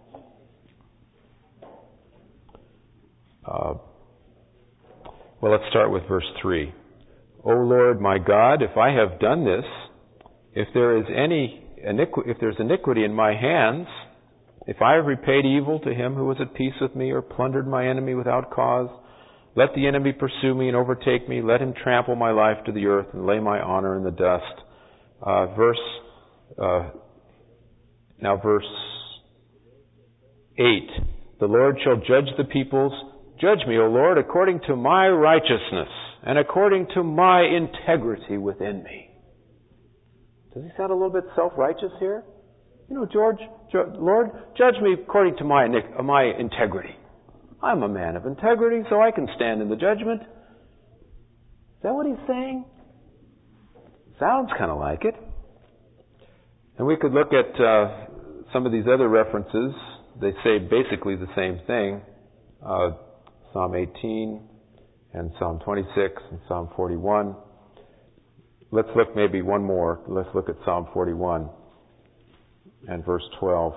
Uh, well, let's start with verse three. O Lord my God, if I have done this, if there is any iniqu- if there's iniquity in my hands, if I have repaid evil to him who was at peace with me, or plundered my enemy without cause, let the enemy pursue me and overtake me. Let him trample my life to the earth and lay my honor in the dust. Uh, verse uh, now, verse eight. The Lord shall judge the peoples. Judge me, O Lord, according to my righteousness and according to my integrity within me. Does he sound a little bit self-righteous here? You know, George, Lord, judge me according to my my integrity. I'm a man of integrity, so I can stand in the judgment. Is that what he's saying? Sounds kind of like it. And we could look at uh, some of these other references they say basically the same thing. Uh, Psalm eighteen and Psalm twenty-six and Psalm forty-one. Let's look maybe one more. Let's look at Psalm forty-one and verse twelve.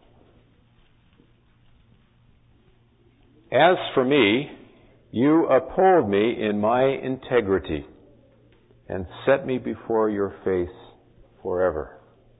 As for me, you uphold me in my integrity and set me before your face forever.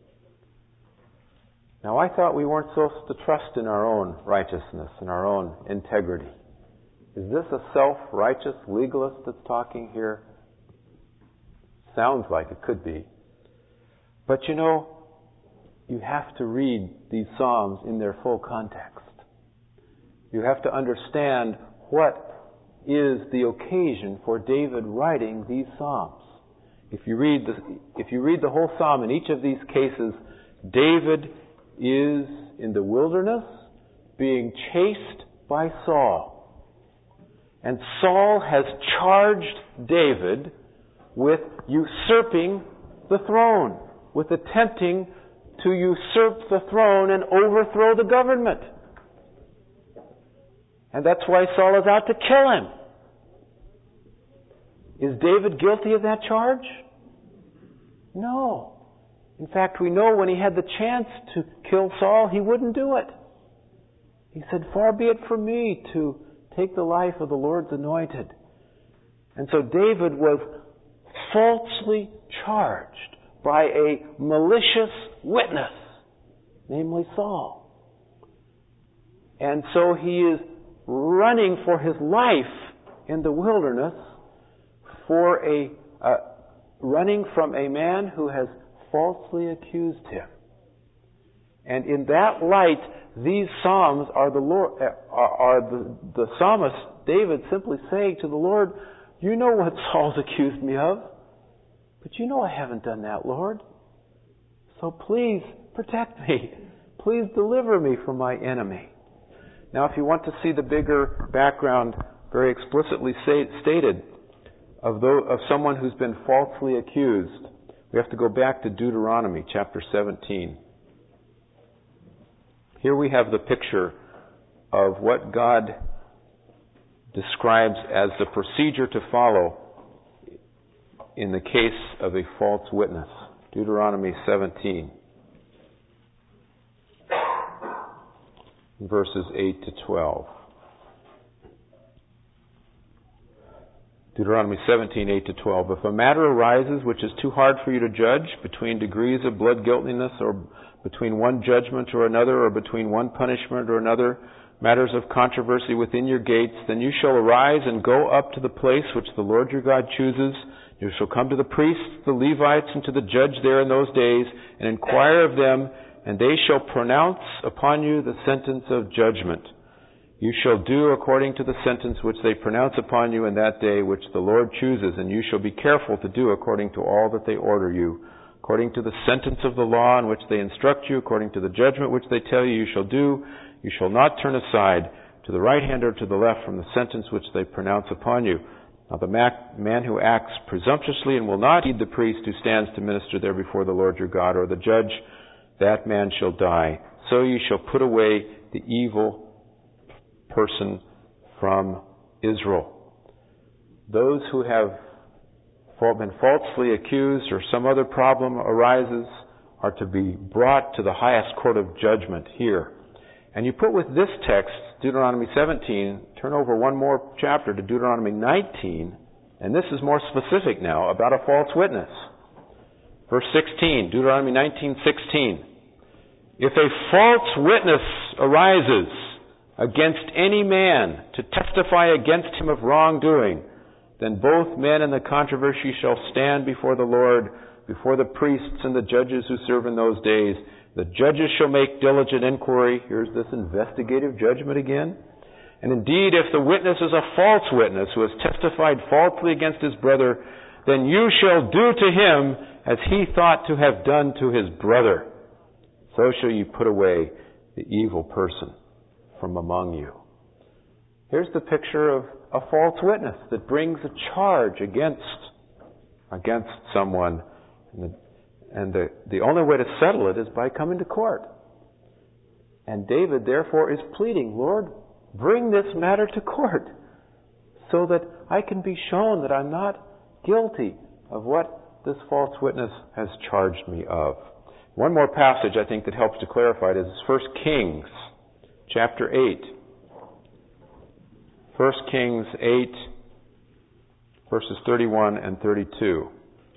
Now, I thought we weren't supposed to trust in our own righteousness and our own integrity. Is this a self-righteous legalist that's talking here? Sounds like it could be. But you know, you have to read these Psalms in their full context. You have to understand what is the occasion for David writing these Psalms. If you read the, if you read the whole Psalm, in each of these cases, David is in the wilderness being chased by Saul. And Saul has charged David with usurping the throne, with attempting to usurp the throne and overthrow the government. And that's why Saul is out to kill him. Is David guilty of that charge? No. In fact, we know when he had the chance to kill Saul, he wouldn't do it. He said, "Far be it from me to take the life of the Lord's anointed." And so David was falsely charged by a malicious witness, namely Saul. And so he is running for his life in the wilderness for a uh, running from a man who has falsely accused him. And in that light, these Psalms are the Lord, are, are the, the psalmist David simply saying to the Lord, "You know what Saul's accused me of, but you know I haven't done that, Lord. So please protect me. Please deliver me from my enemy." Now, if you want to see the bigger background very explicitly say, stated of, those, of someone who's been falsely accused, we have to go back to Deuteronomy chapter seventeen. Here we have the picture of what God describes as the procedure to follow in the case of a false witness. Deuteronomy seventeen, verses eight to twelve. Deuteronomy seventeen, eight to twelve. If a matter arises which is too hard for you to judge, between degrees of blood guiltiness, or between one judgment or another, or between one punishment or another, matters of controversy within your gates, then you shall arise and go up to the place which the Lord your God chooses. You shall come to the priests, the Levites, and to the judge there in those days, and inquire of them, and they shall pronounce upon you the sentence of judgment. You shall do according to the sentence which they pronounce upon you in that day which the Lord chooses, and you shall be careful to do according to all that they order you. According to the sentence of the law in which they instruct you, according to the judgment which they tell you you shall do, you shall not turn aside to the right hand or to the left from the sentence which they pronounce upon you. Now the man who acts presumptuously and will not heed the priest who stands to minister there before the Lord your God, or the judge, that man shall die. So you shall put away the evil person from Israel. Those who have been falsely accused or some other problem arises are to be brought to the highest court of judgment here. And you put with this text, Deuteronomy seventeen, turn over one more chapter to Deuteronomy nineteen, and this is more specific now about a false witness. Verse sixteen, Deuteronomy nineteen sixteen. If a false witness arises against any man to testify against him of wrongdoing, then both men in the controversy shall stand before the Lord, before the priests and the judges who serve in those days. The judges shall make diligent inquiry. Here's this investigative judgment again. And indeed, if the witness is a false witness who has testified falsely against his brother, then you shall do to him as he thought to have done to his brother. So shall you put away the evil person from among you. Here's the picture of a false witness that brings a charge against against someone. And, the, and the, the only way to settle it is by coming to court. And David, therefore, is pleading, Lord, bring this matter to court so that I can be shown that I'm not guilty of what this false witness has charged me of. One more passage I think that helps to clarify it is First Kings chapter eight. First Kings eight, verses thirty-one and thirty-two.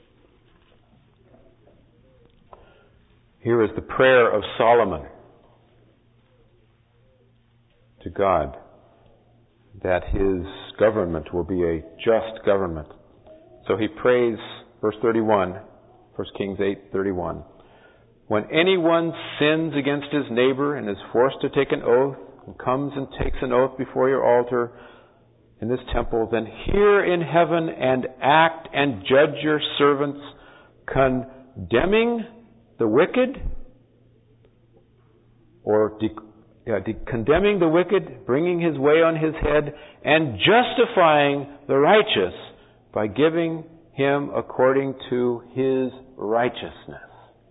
Here is the prayer of Solomon to God, that his government will be a just government. So he prays, verse thirty-one, First Kings eight, thirty-one. When anyone sins against his neighbor and is forced to take an oath, and comes and takes an oath before your altar in this temple, then hear in heaven and act and judge your servants, condemning the wicked, or de- yeah, de- condemning the wicked, bringing his way on his head, and justifying the righteous by giving him according to his righteousness.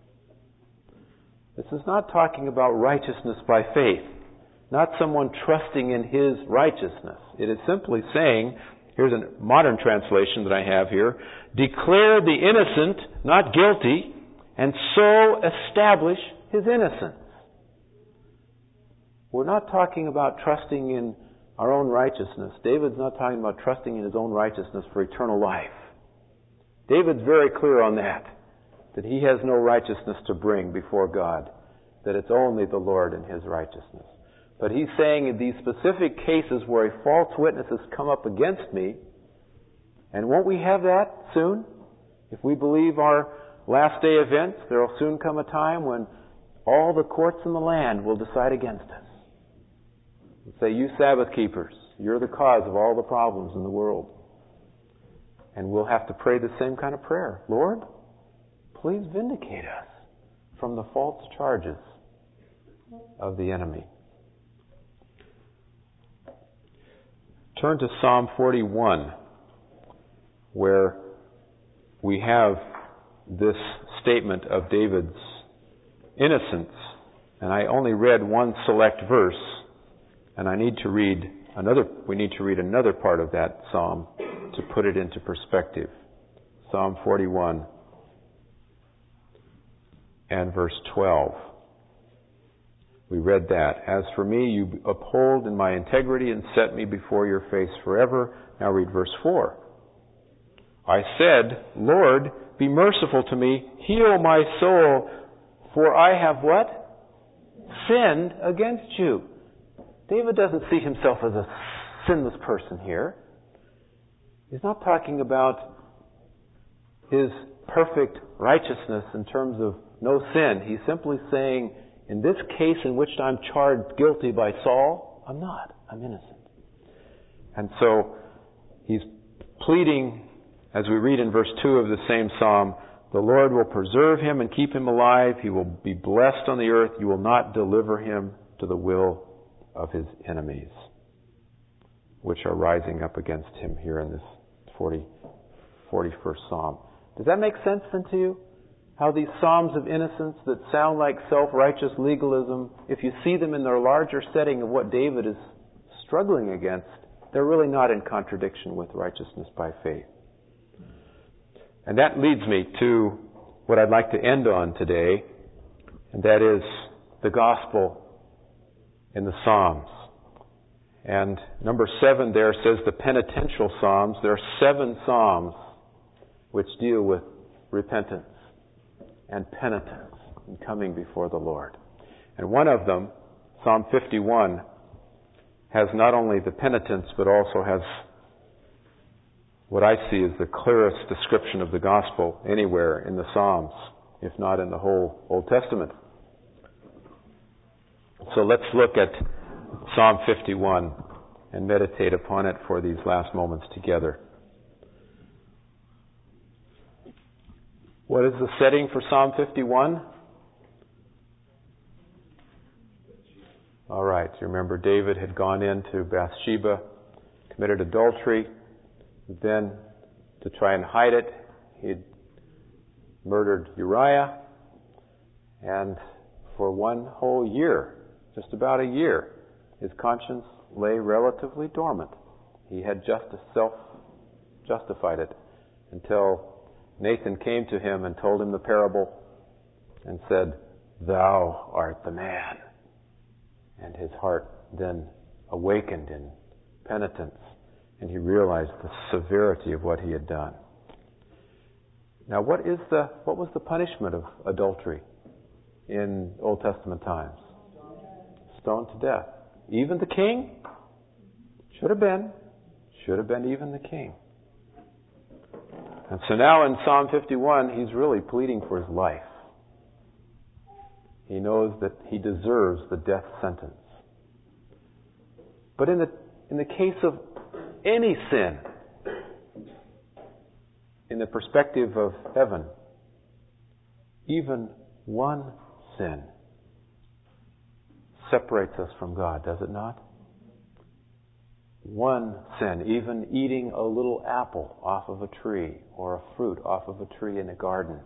This is not talking about righteousness by faith, not someone trusting in his righteousness. It is simply saying, here's a modern translation that I have here, declare the innocent not guilty, and so establish his innocence. We're not talking about trusting in our own righteousness. David's not talking about trusting in his own righteousness for eternal life. David's very clear on that, that he has no righteousness to bring before God, that it's only the Lord and his righteousness. But he's saying in these specific cases where a false witness has come up against me, and won't we have that soon? If we believe our last day events, there will soon come a time when all the courts in the land will decide against us. And say, you Sabbath keepers, you're the cause of all the problems in the world. And we'll have to pray the same kind of prayer. Lord, please vindicate us from the false charges of the enemy. Turn to Psalm forty-one, where we have this statement of David's innocence. And I only read one select verse, and I need to read another, we need to read another part of that psalm to put it into perspective. Psalm forty-one and verse twelve. We read that. As for me, you uphold in my integrity and set me before your face forever. Now read verse four. I said, Lord, be merciful to me, heal my soul, for I have what? Sinned against you. David doesn't see himself as a sinless person here. He's not talking about his perfect righteousness in terms of no sin. He's simply saying, in this case in which I'm charged guilty by Saul, I'm not. I'm innocent. And so he's pleading, as we read in verse two of the same psalm, the Lord will preserve him and keep him alive. He will be blessed on the earth. You will not deliver him to the will of his enemies, which are rising up against him here in this forty, forty-first psalm. Does that make sense then to you? How these psalms of innocence that sound like self-righteous legalism, if you see them in their larger setting of what David is struggling against, they're really not in contradiction with righteousness by faith. And that leads me to what I'd like to end on today, and that is the gospel in the Psalms. And number seven there says the penitential Psalms. There are seven Psalms which deal with repentance and penitence and coming before the Lord. And one of them, Psalm fifty-one, has not only the penitence but also has what I see as the clearest description of the gospel anywhere in the Psalms, if not in the whole Old Testament. So let's look at Psalm fifty-one and meditate upon it for these last moments together. What is the setting for Psalm fifty-one? All right, you remember David had gone into Bathsheba, committed adultery, then to try and hide it, he'd murdered Uriah, and for one whole year, just about a year, his conscience lay relatively dormant. He had just self-justified it until Nathan came to him and told him the parable and said, "Thou art the man." And his heart then awakened in penitence, and he realized the severity of what he had done. Now, what is the what was the punishment of adultery in Old Testament times? Stoned to death. Even the king? Should have been. Should have been even the king. And so now in Psalm fifty-one, he's really pleading for his life. He knows that he deserves the death sentence. But in the in the case of any sin, in the perspective of heaven, even one sin separates us from God, does it not? One sin, even eating a little apple off of a tree or a fruit off of a tree in a garden,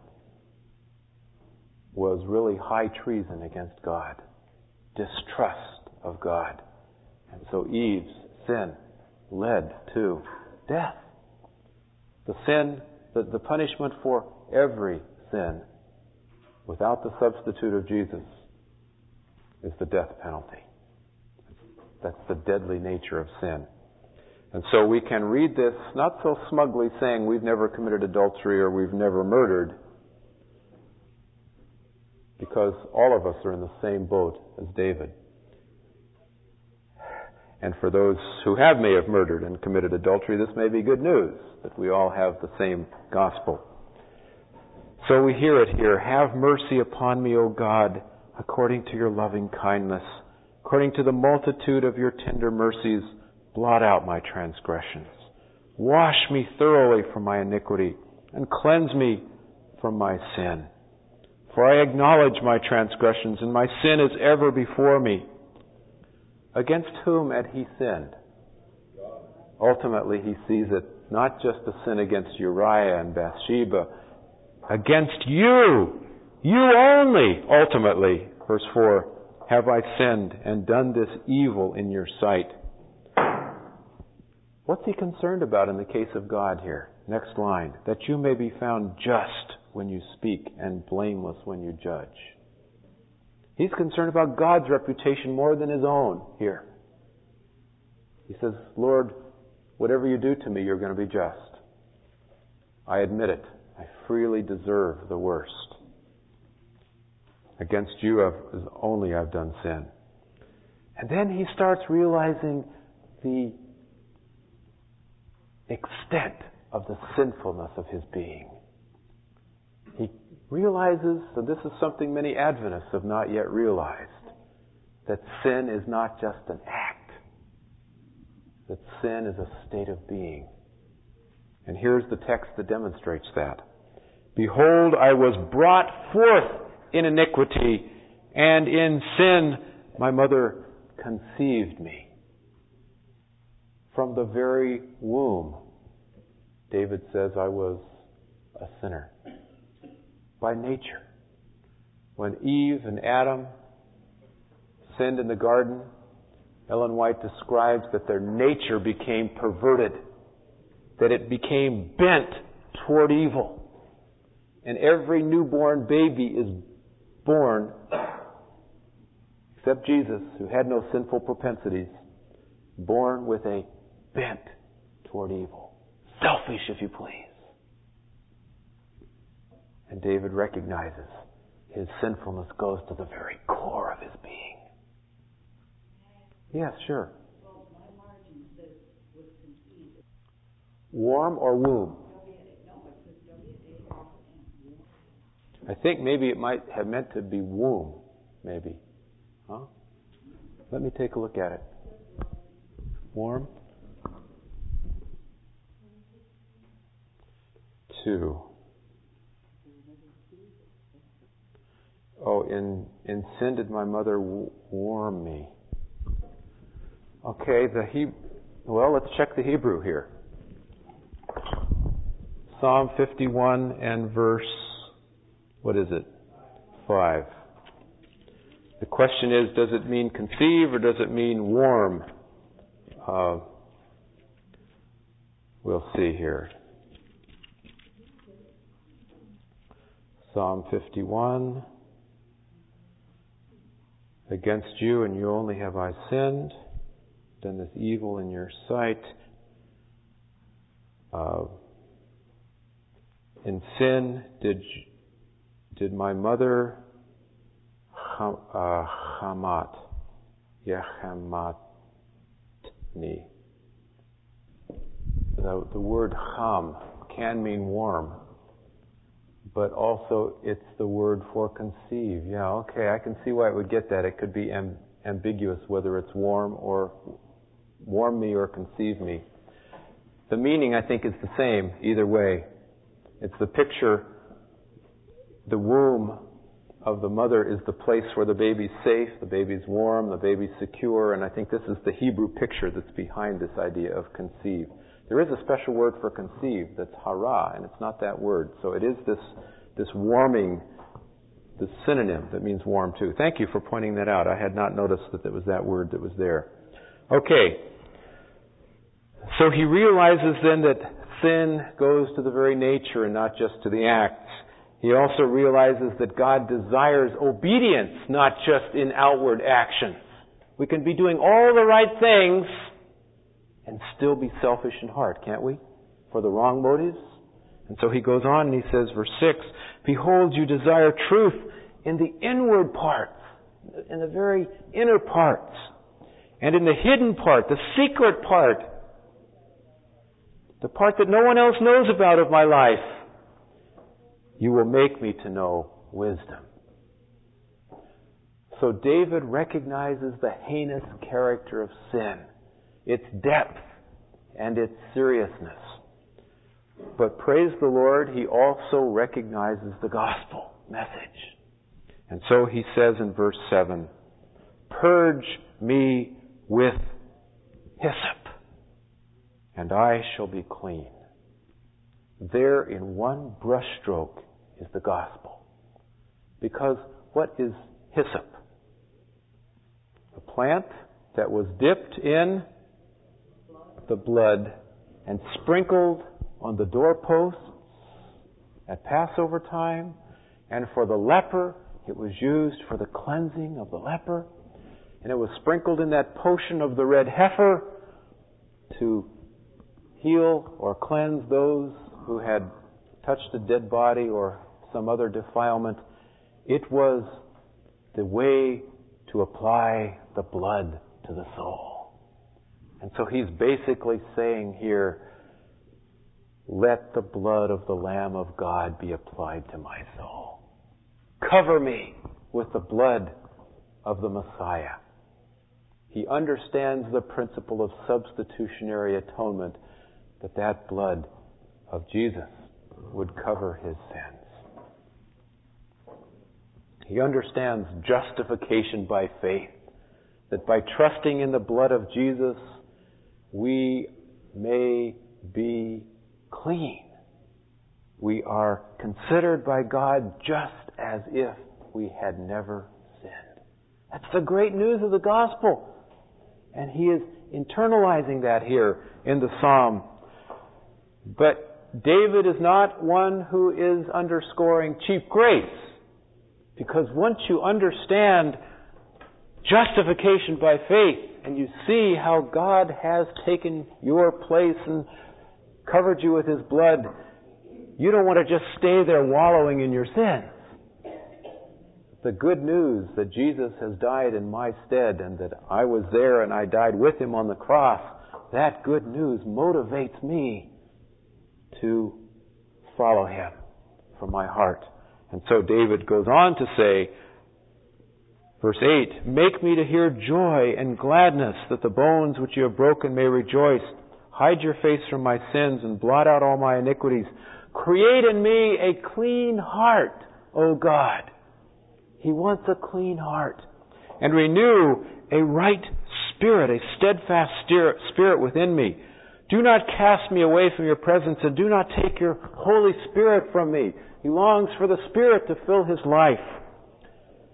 was really high treason against God, distrust of God. And so Eve's sin led to death. The sin, the, the punishment for every sin, without the substitute of Jesus, is the death penalty. That's the deadly nature of sin. And so we can read this not so smugly saying we've never committed adultery or we've never murdered, because all of us are in the same boat as David. And for those who have may have murdered and committed adultery, this may be good news, that we all have the same gospel. So we hear it here, "Have mercy upon me, O God, according to your loving kindness. According to the multitude of your tender mercies, blot out my transgressions. Wash me thoroughly from my iniquity, and cleanse me from my sin. For I acknowledge my transgressions, and my sin is ever before me." Against whom had he sinned? Ultimately, he sees it not just a sin against Uriah and Bathsheba, against you, you only, ultimately. Verse four, "Have I sinned and done this evil in your sight?" What's he concerned about in the case of God here? Next line, "That you may be found just when you speak and blameless when you judge." He's concerned about God's reputation more than his own here. He says, "Lord, whatever you do to me, you're going to be just. I admit it. I freely deserve the worst. Against you I've, only I've done sin." And then he starts realizing the extent of the sinfulness of his being. He realizes, and this is something many Adventists have not yet realized, that sin is not just an act, that sin is a state of being. And here's the text that demonstrates that. "Behold, I was brought forth in iniquity, and in sin my mother conceived me." From the very womb, David says, I was a sinner. By nature. When Eve and Adam sinned in the garden, Ellen White describes that their nature became perverted, that it became bent toward evil. And every newborn baby is born, except Jesus, who had no sinful propensities, born with a bent toward evil. Selfish, if you please. And David recognizes his sinfulness goes to the very core of his being. Yes, sure. Well, my margin says was conceived. Warm or womb? No, it says W A R M. I think maybe it might have meant to be womb, maybe. Huh? Let me take a look at it. Warm? Two. Oh, in, in sin did my mother w- warm me. Okay, the he. Well, let's check the Hebrew here. Psalm fifty-one and verse, what is it? Five. The question is, does it mean conceive or does it mean warm? Uh, we'll see here. Psalm fifty-one. Against you and you only have I sinned, done this evil in your sight. Uh, in sin did did my mother ham, uh, hamat yechamatni. The, the word ham can mean warm, but also it's the word for conceive. Yeah, okay, I can see why it would get that. It could be am, ambiguous whether it's warm or warm me or conceive me. The meaning, I think, is the same either way. It's the picture, the womb of the mother is the place where the baby's safe, the baby's warm, the baby's secure, and I think this is the Hebrew picture that's behind this idea of conceive. There is a special word for conceive that's hara, and it's not that word. So it is this this warming, this synonym that means warm too. Thank you for pointing that out. I had not noticed that it was that word that was there. Okay. So he realizes then that sin goes to the very nature and not just to the acts. He also realizes that God desires obedience, not just in outward actions. We can be doing all the right things and still be selfish in heart, can't we? For the wrong motives. And so he goes on and he says, verse six, behold, you desire truth in the inward parts, in the very inner parts, and in the hidden part, the secret part, the part that no one else knows about of my life. You will make me to know wisdom. So David recognizes the heinous character of sin, its depth and its seriousness. But praise the Lord, he also recognizes the gospel message. And so he says in verse seven, purge me with hyssop, and I shall be clean. There in one brushstroke is the gospel. Because what is hyssop? A plant that was dipped in the blood and sprinkled on the doorposts at Passover time, and for the leper it was used for the cleansing of the leper, and it was sprinkled in that potion of the red heifer to heal or cleanse those who had touched a dead body or some other defilement. It was the way to apply the blood to the soul. And so he's basically saying here, let the blood of the Lamb of God be applied to my soul. Cover me with the blood of the Messiah. He understands the principle of substitutionary atonement, that that blood of Jesus would cover his sins. He understands justification by faith, that by trusting in the blood of Jesus, we may be clean. We are considered by God just as if we had never sinned. That's the great news of the gospel. And he is internalizing that here in the psalm. But David is not one who is underscoring cheap grace. Because once you understand justification by faith, and you see how God has taken your place and covered you with his blood, you don't want to just stay there wallowing in your sins. The good news that Jesus has died in my stead and that I was there and I died with him on the cross, that good news motivates me to follow him from my heart. And so David goes on to say, verse eight, make me to hear joy and gladness, that the bones which you have broken may rejoice. Hide your face from my sins and blot out all my iniquities. Create in me a clean heart, O God. He wants a clean heart. And renew a right spirit, a steadfast spirit within me. Do not cast me away from your presence, and do not take your Holy Spirit from me. He longs for the Spirit to fill his life.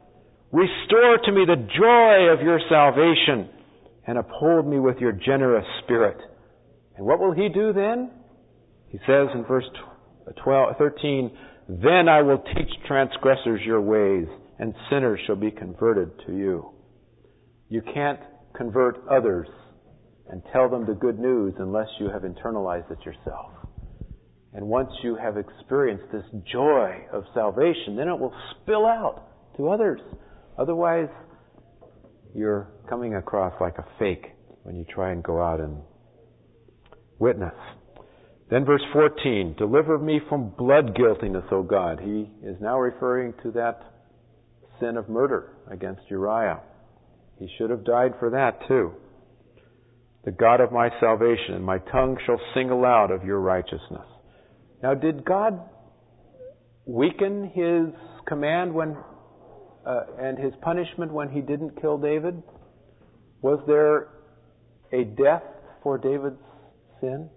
Restore to me the joy of your salvation and uphold me with your generous spirit. And what will he do then? He says in verse twelve, thirteen, then I will teach transgressors your ways, and sinners shall be converted to you. You can't convert others and tell them the good news unless you have internalized it yourself. And once you have experienced this joy of salvation, then it will spill out to others. Otherwise, you're coming across like a fake when you try and go out and witness. Then verse fourteen, deliver me from blood guiltiness, O God. He is now referring to that sin of murder against Uriah. He should have died for that too. The God of my salvation, and my tongue shall sing aloud of your righteousness. Now, did God weaken his command when uh, and his punishment when he didn't kill David? Was there a death for David's sin?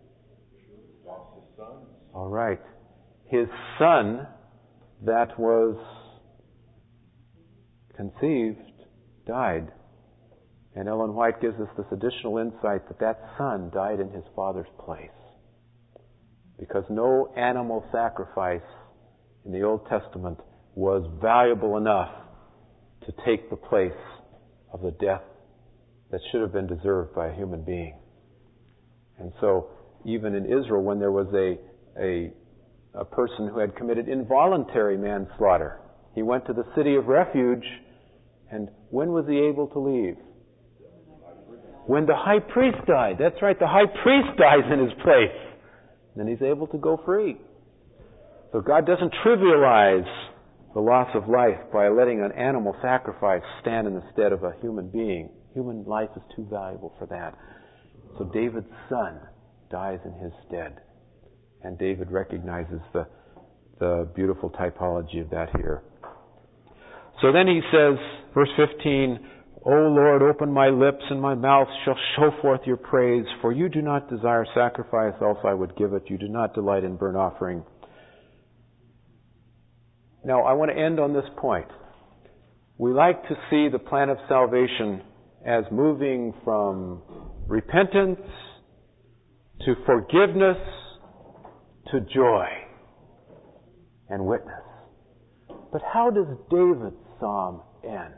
All right. His son that was conceived died. And Ellen White gives us this additional insight that that son died in his father's place. Because no animal sacrifice in the Old Testament was valuable enough to take the place of the death that should have been deserved by a human being. And so, even in Israel, when there was a, a, a person who had committed involuntary manslaughter, he went to the city of refuge, and when was he able to leave? When the high priest died. That's right, the high priest dies in his place. Then he's able to go free. So God doesn't trivialize the loss of life by letting an animal sacrifice stand in the stead of a human being. Human life is too valuable for that. So David's son dies in his stead. And David recognizes the, the beautiful typology of that here. So then he says, verse fifteen, O Lord, open my lips, and my mouth shall show forth your praise. For you do not desire sacrifice, else I would give it. You do not delight in burnt offering. Now, I want to end on this point. We like to see the plan of salvation as moving from repentance to forgiveness to joy and witness. But how does David's psalm end?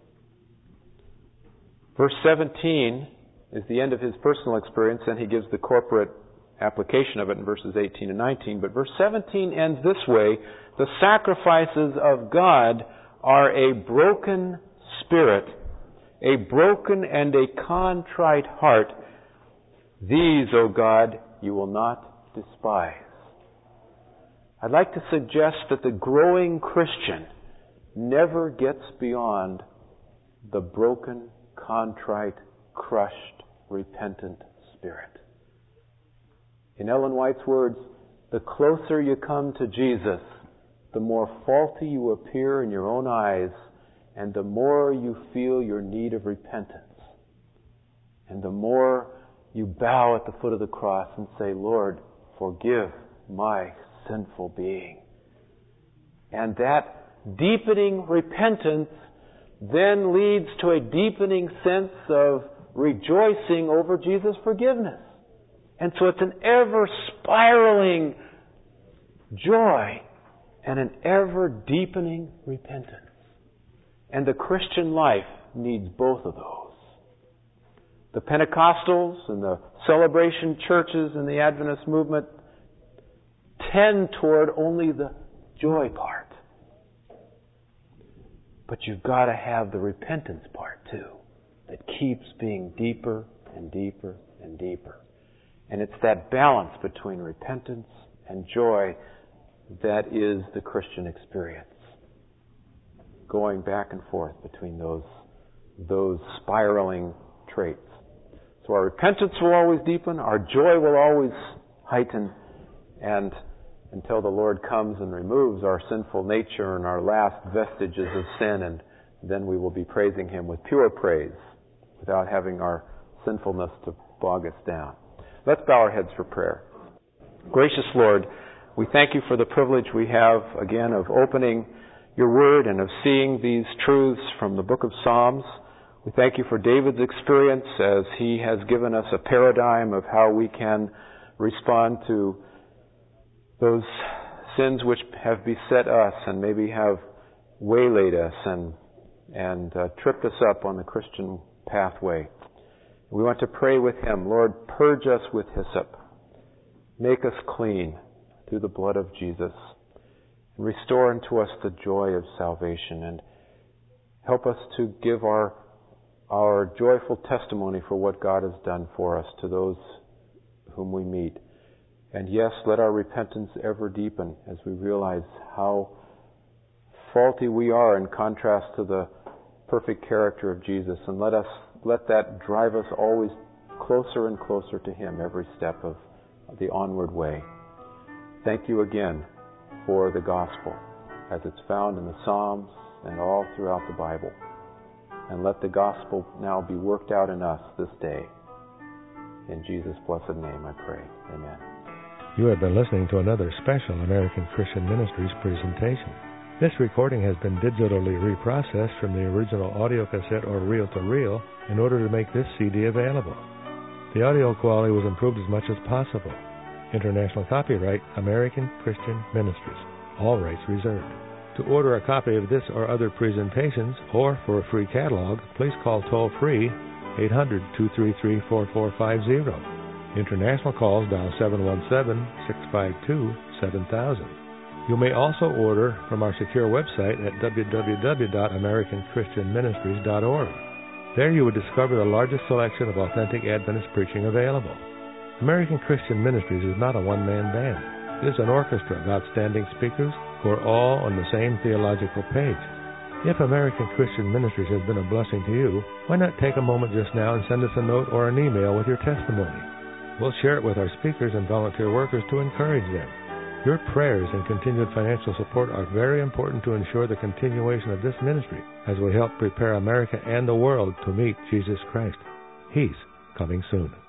Verse seventeen is the end of his personal experience, and he gives the corporate application of it in verses eighteen and nineteen. But verse seventeen ends this way: the sacrifices of God are a broken spirit, a broken and a contrite heart. These, O God, you will not despise. I'd like to suggest that the growing Christian never gets beyond the broken, contrite, crushed, repentant spirit. In Ellen White's words, the closer you come to Jesus, the more faulty you appear in your own eyes, and the more you feel your need of repentance. And the more you bow at the foot of the cross and say, Lord, forgive my sinful being. And that deepening repentance then leads to a deepening sense of rejoicing over Jesus' forgiveness. And so it's an ever spiraling joy and an ever deepening repentance. And the Christian life needs both of those. The Pentecostals and the celebration churches and the Adventist movement tend toward only the joy part. But you've got to have the repentance part too, that keeps being deeper and deeper and deeper. And it's that balance between repentance and joy that is the Christian experience. Going back and forth between those, those spiraling traits. So our repentance will always deepen, our joy will always heighten, and until the Lord comes and removes our sinful nature and our last vestiges of sin, and then we will be praising Him with pure praise without having our sinfulness to bog us down. Let's bow our heads for prayer. Gracious Lord, we thank You for the privilege we have, again, of opening your word and of seeing these truths from the book of Psalms. We thank you for David's experience as he has given us a paradigm of how we can respond to those sins which have beset us and maybe have waylaid us and and uh, tripped us up on the Christian pathway. We want to pray with him. Lord, purge us with hyssop. Make us clean through the blood of Jesus. And restore unto us the joy of salvation. And help us to give our our joyful testimony for what God has done for us to those whom we meet. And yes, let our repentance ever deepen as we realize how faulty we are in contrast to the perfect character of Jesus. And let us let that drive us always closer and closer to him every step of the onward way. Thank you again for the gospel as it's found in the Psalms and all throughout the Bible. And let the gospel now be worked out in us this day. In Jesus' blessed name I pray. Amen. You have been listening to another special American Christian Ministries presentation. This recording has been digitally reprocessed from the original audio cassette or reel-to-reel in order to make this C D available. The audio quality was improved as much as possible. International copyright, American Christian Ministries. All rights reserved. To order a copy of this or other presentations, or for a free catalog, please call toll-free eight hundred, two three three, four four five zero. International calls dial seven one seven, six five two, seven thousand. You may also order from our secure website at w w w dot american christian ministries dot org. There you will discover the largest selection of authentic Adventist preaching available. American Christian Ministries is not a one-man band. It is an orchestra of outstanding speakers who are all on the same theological page. If American Christian Ministries has been a blessing to you, why not take a moment just now and send us a note or an email with your testimony? We'll share it with our speakers and volunteer workers to encourage them. Your prayers and continued financial support are very important to ensure the continuation of this ministry as we help prepare America and the world to meet Jesus Christ. He's coming soon.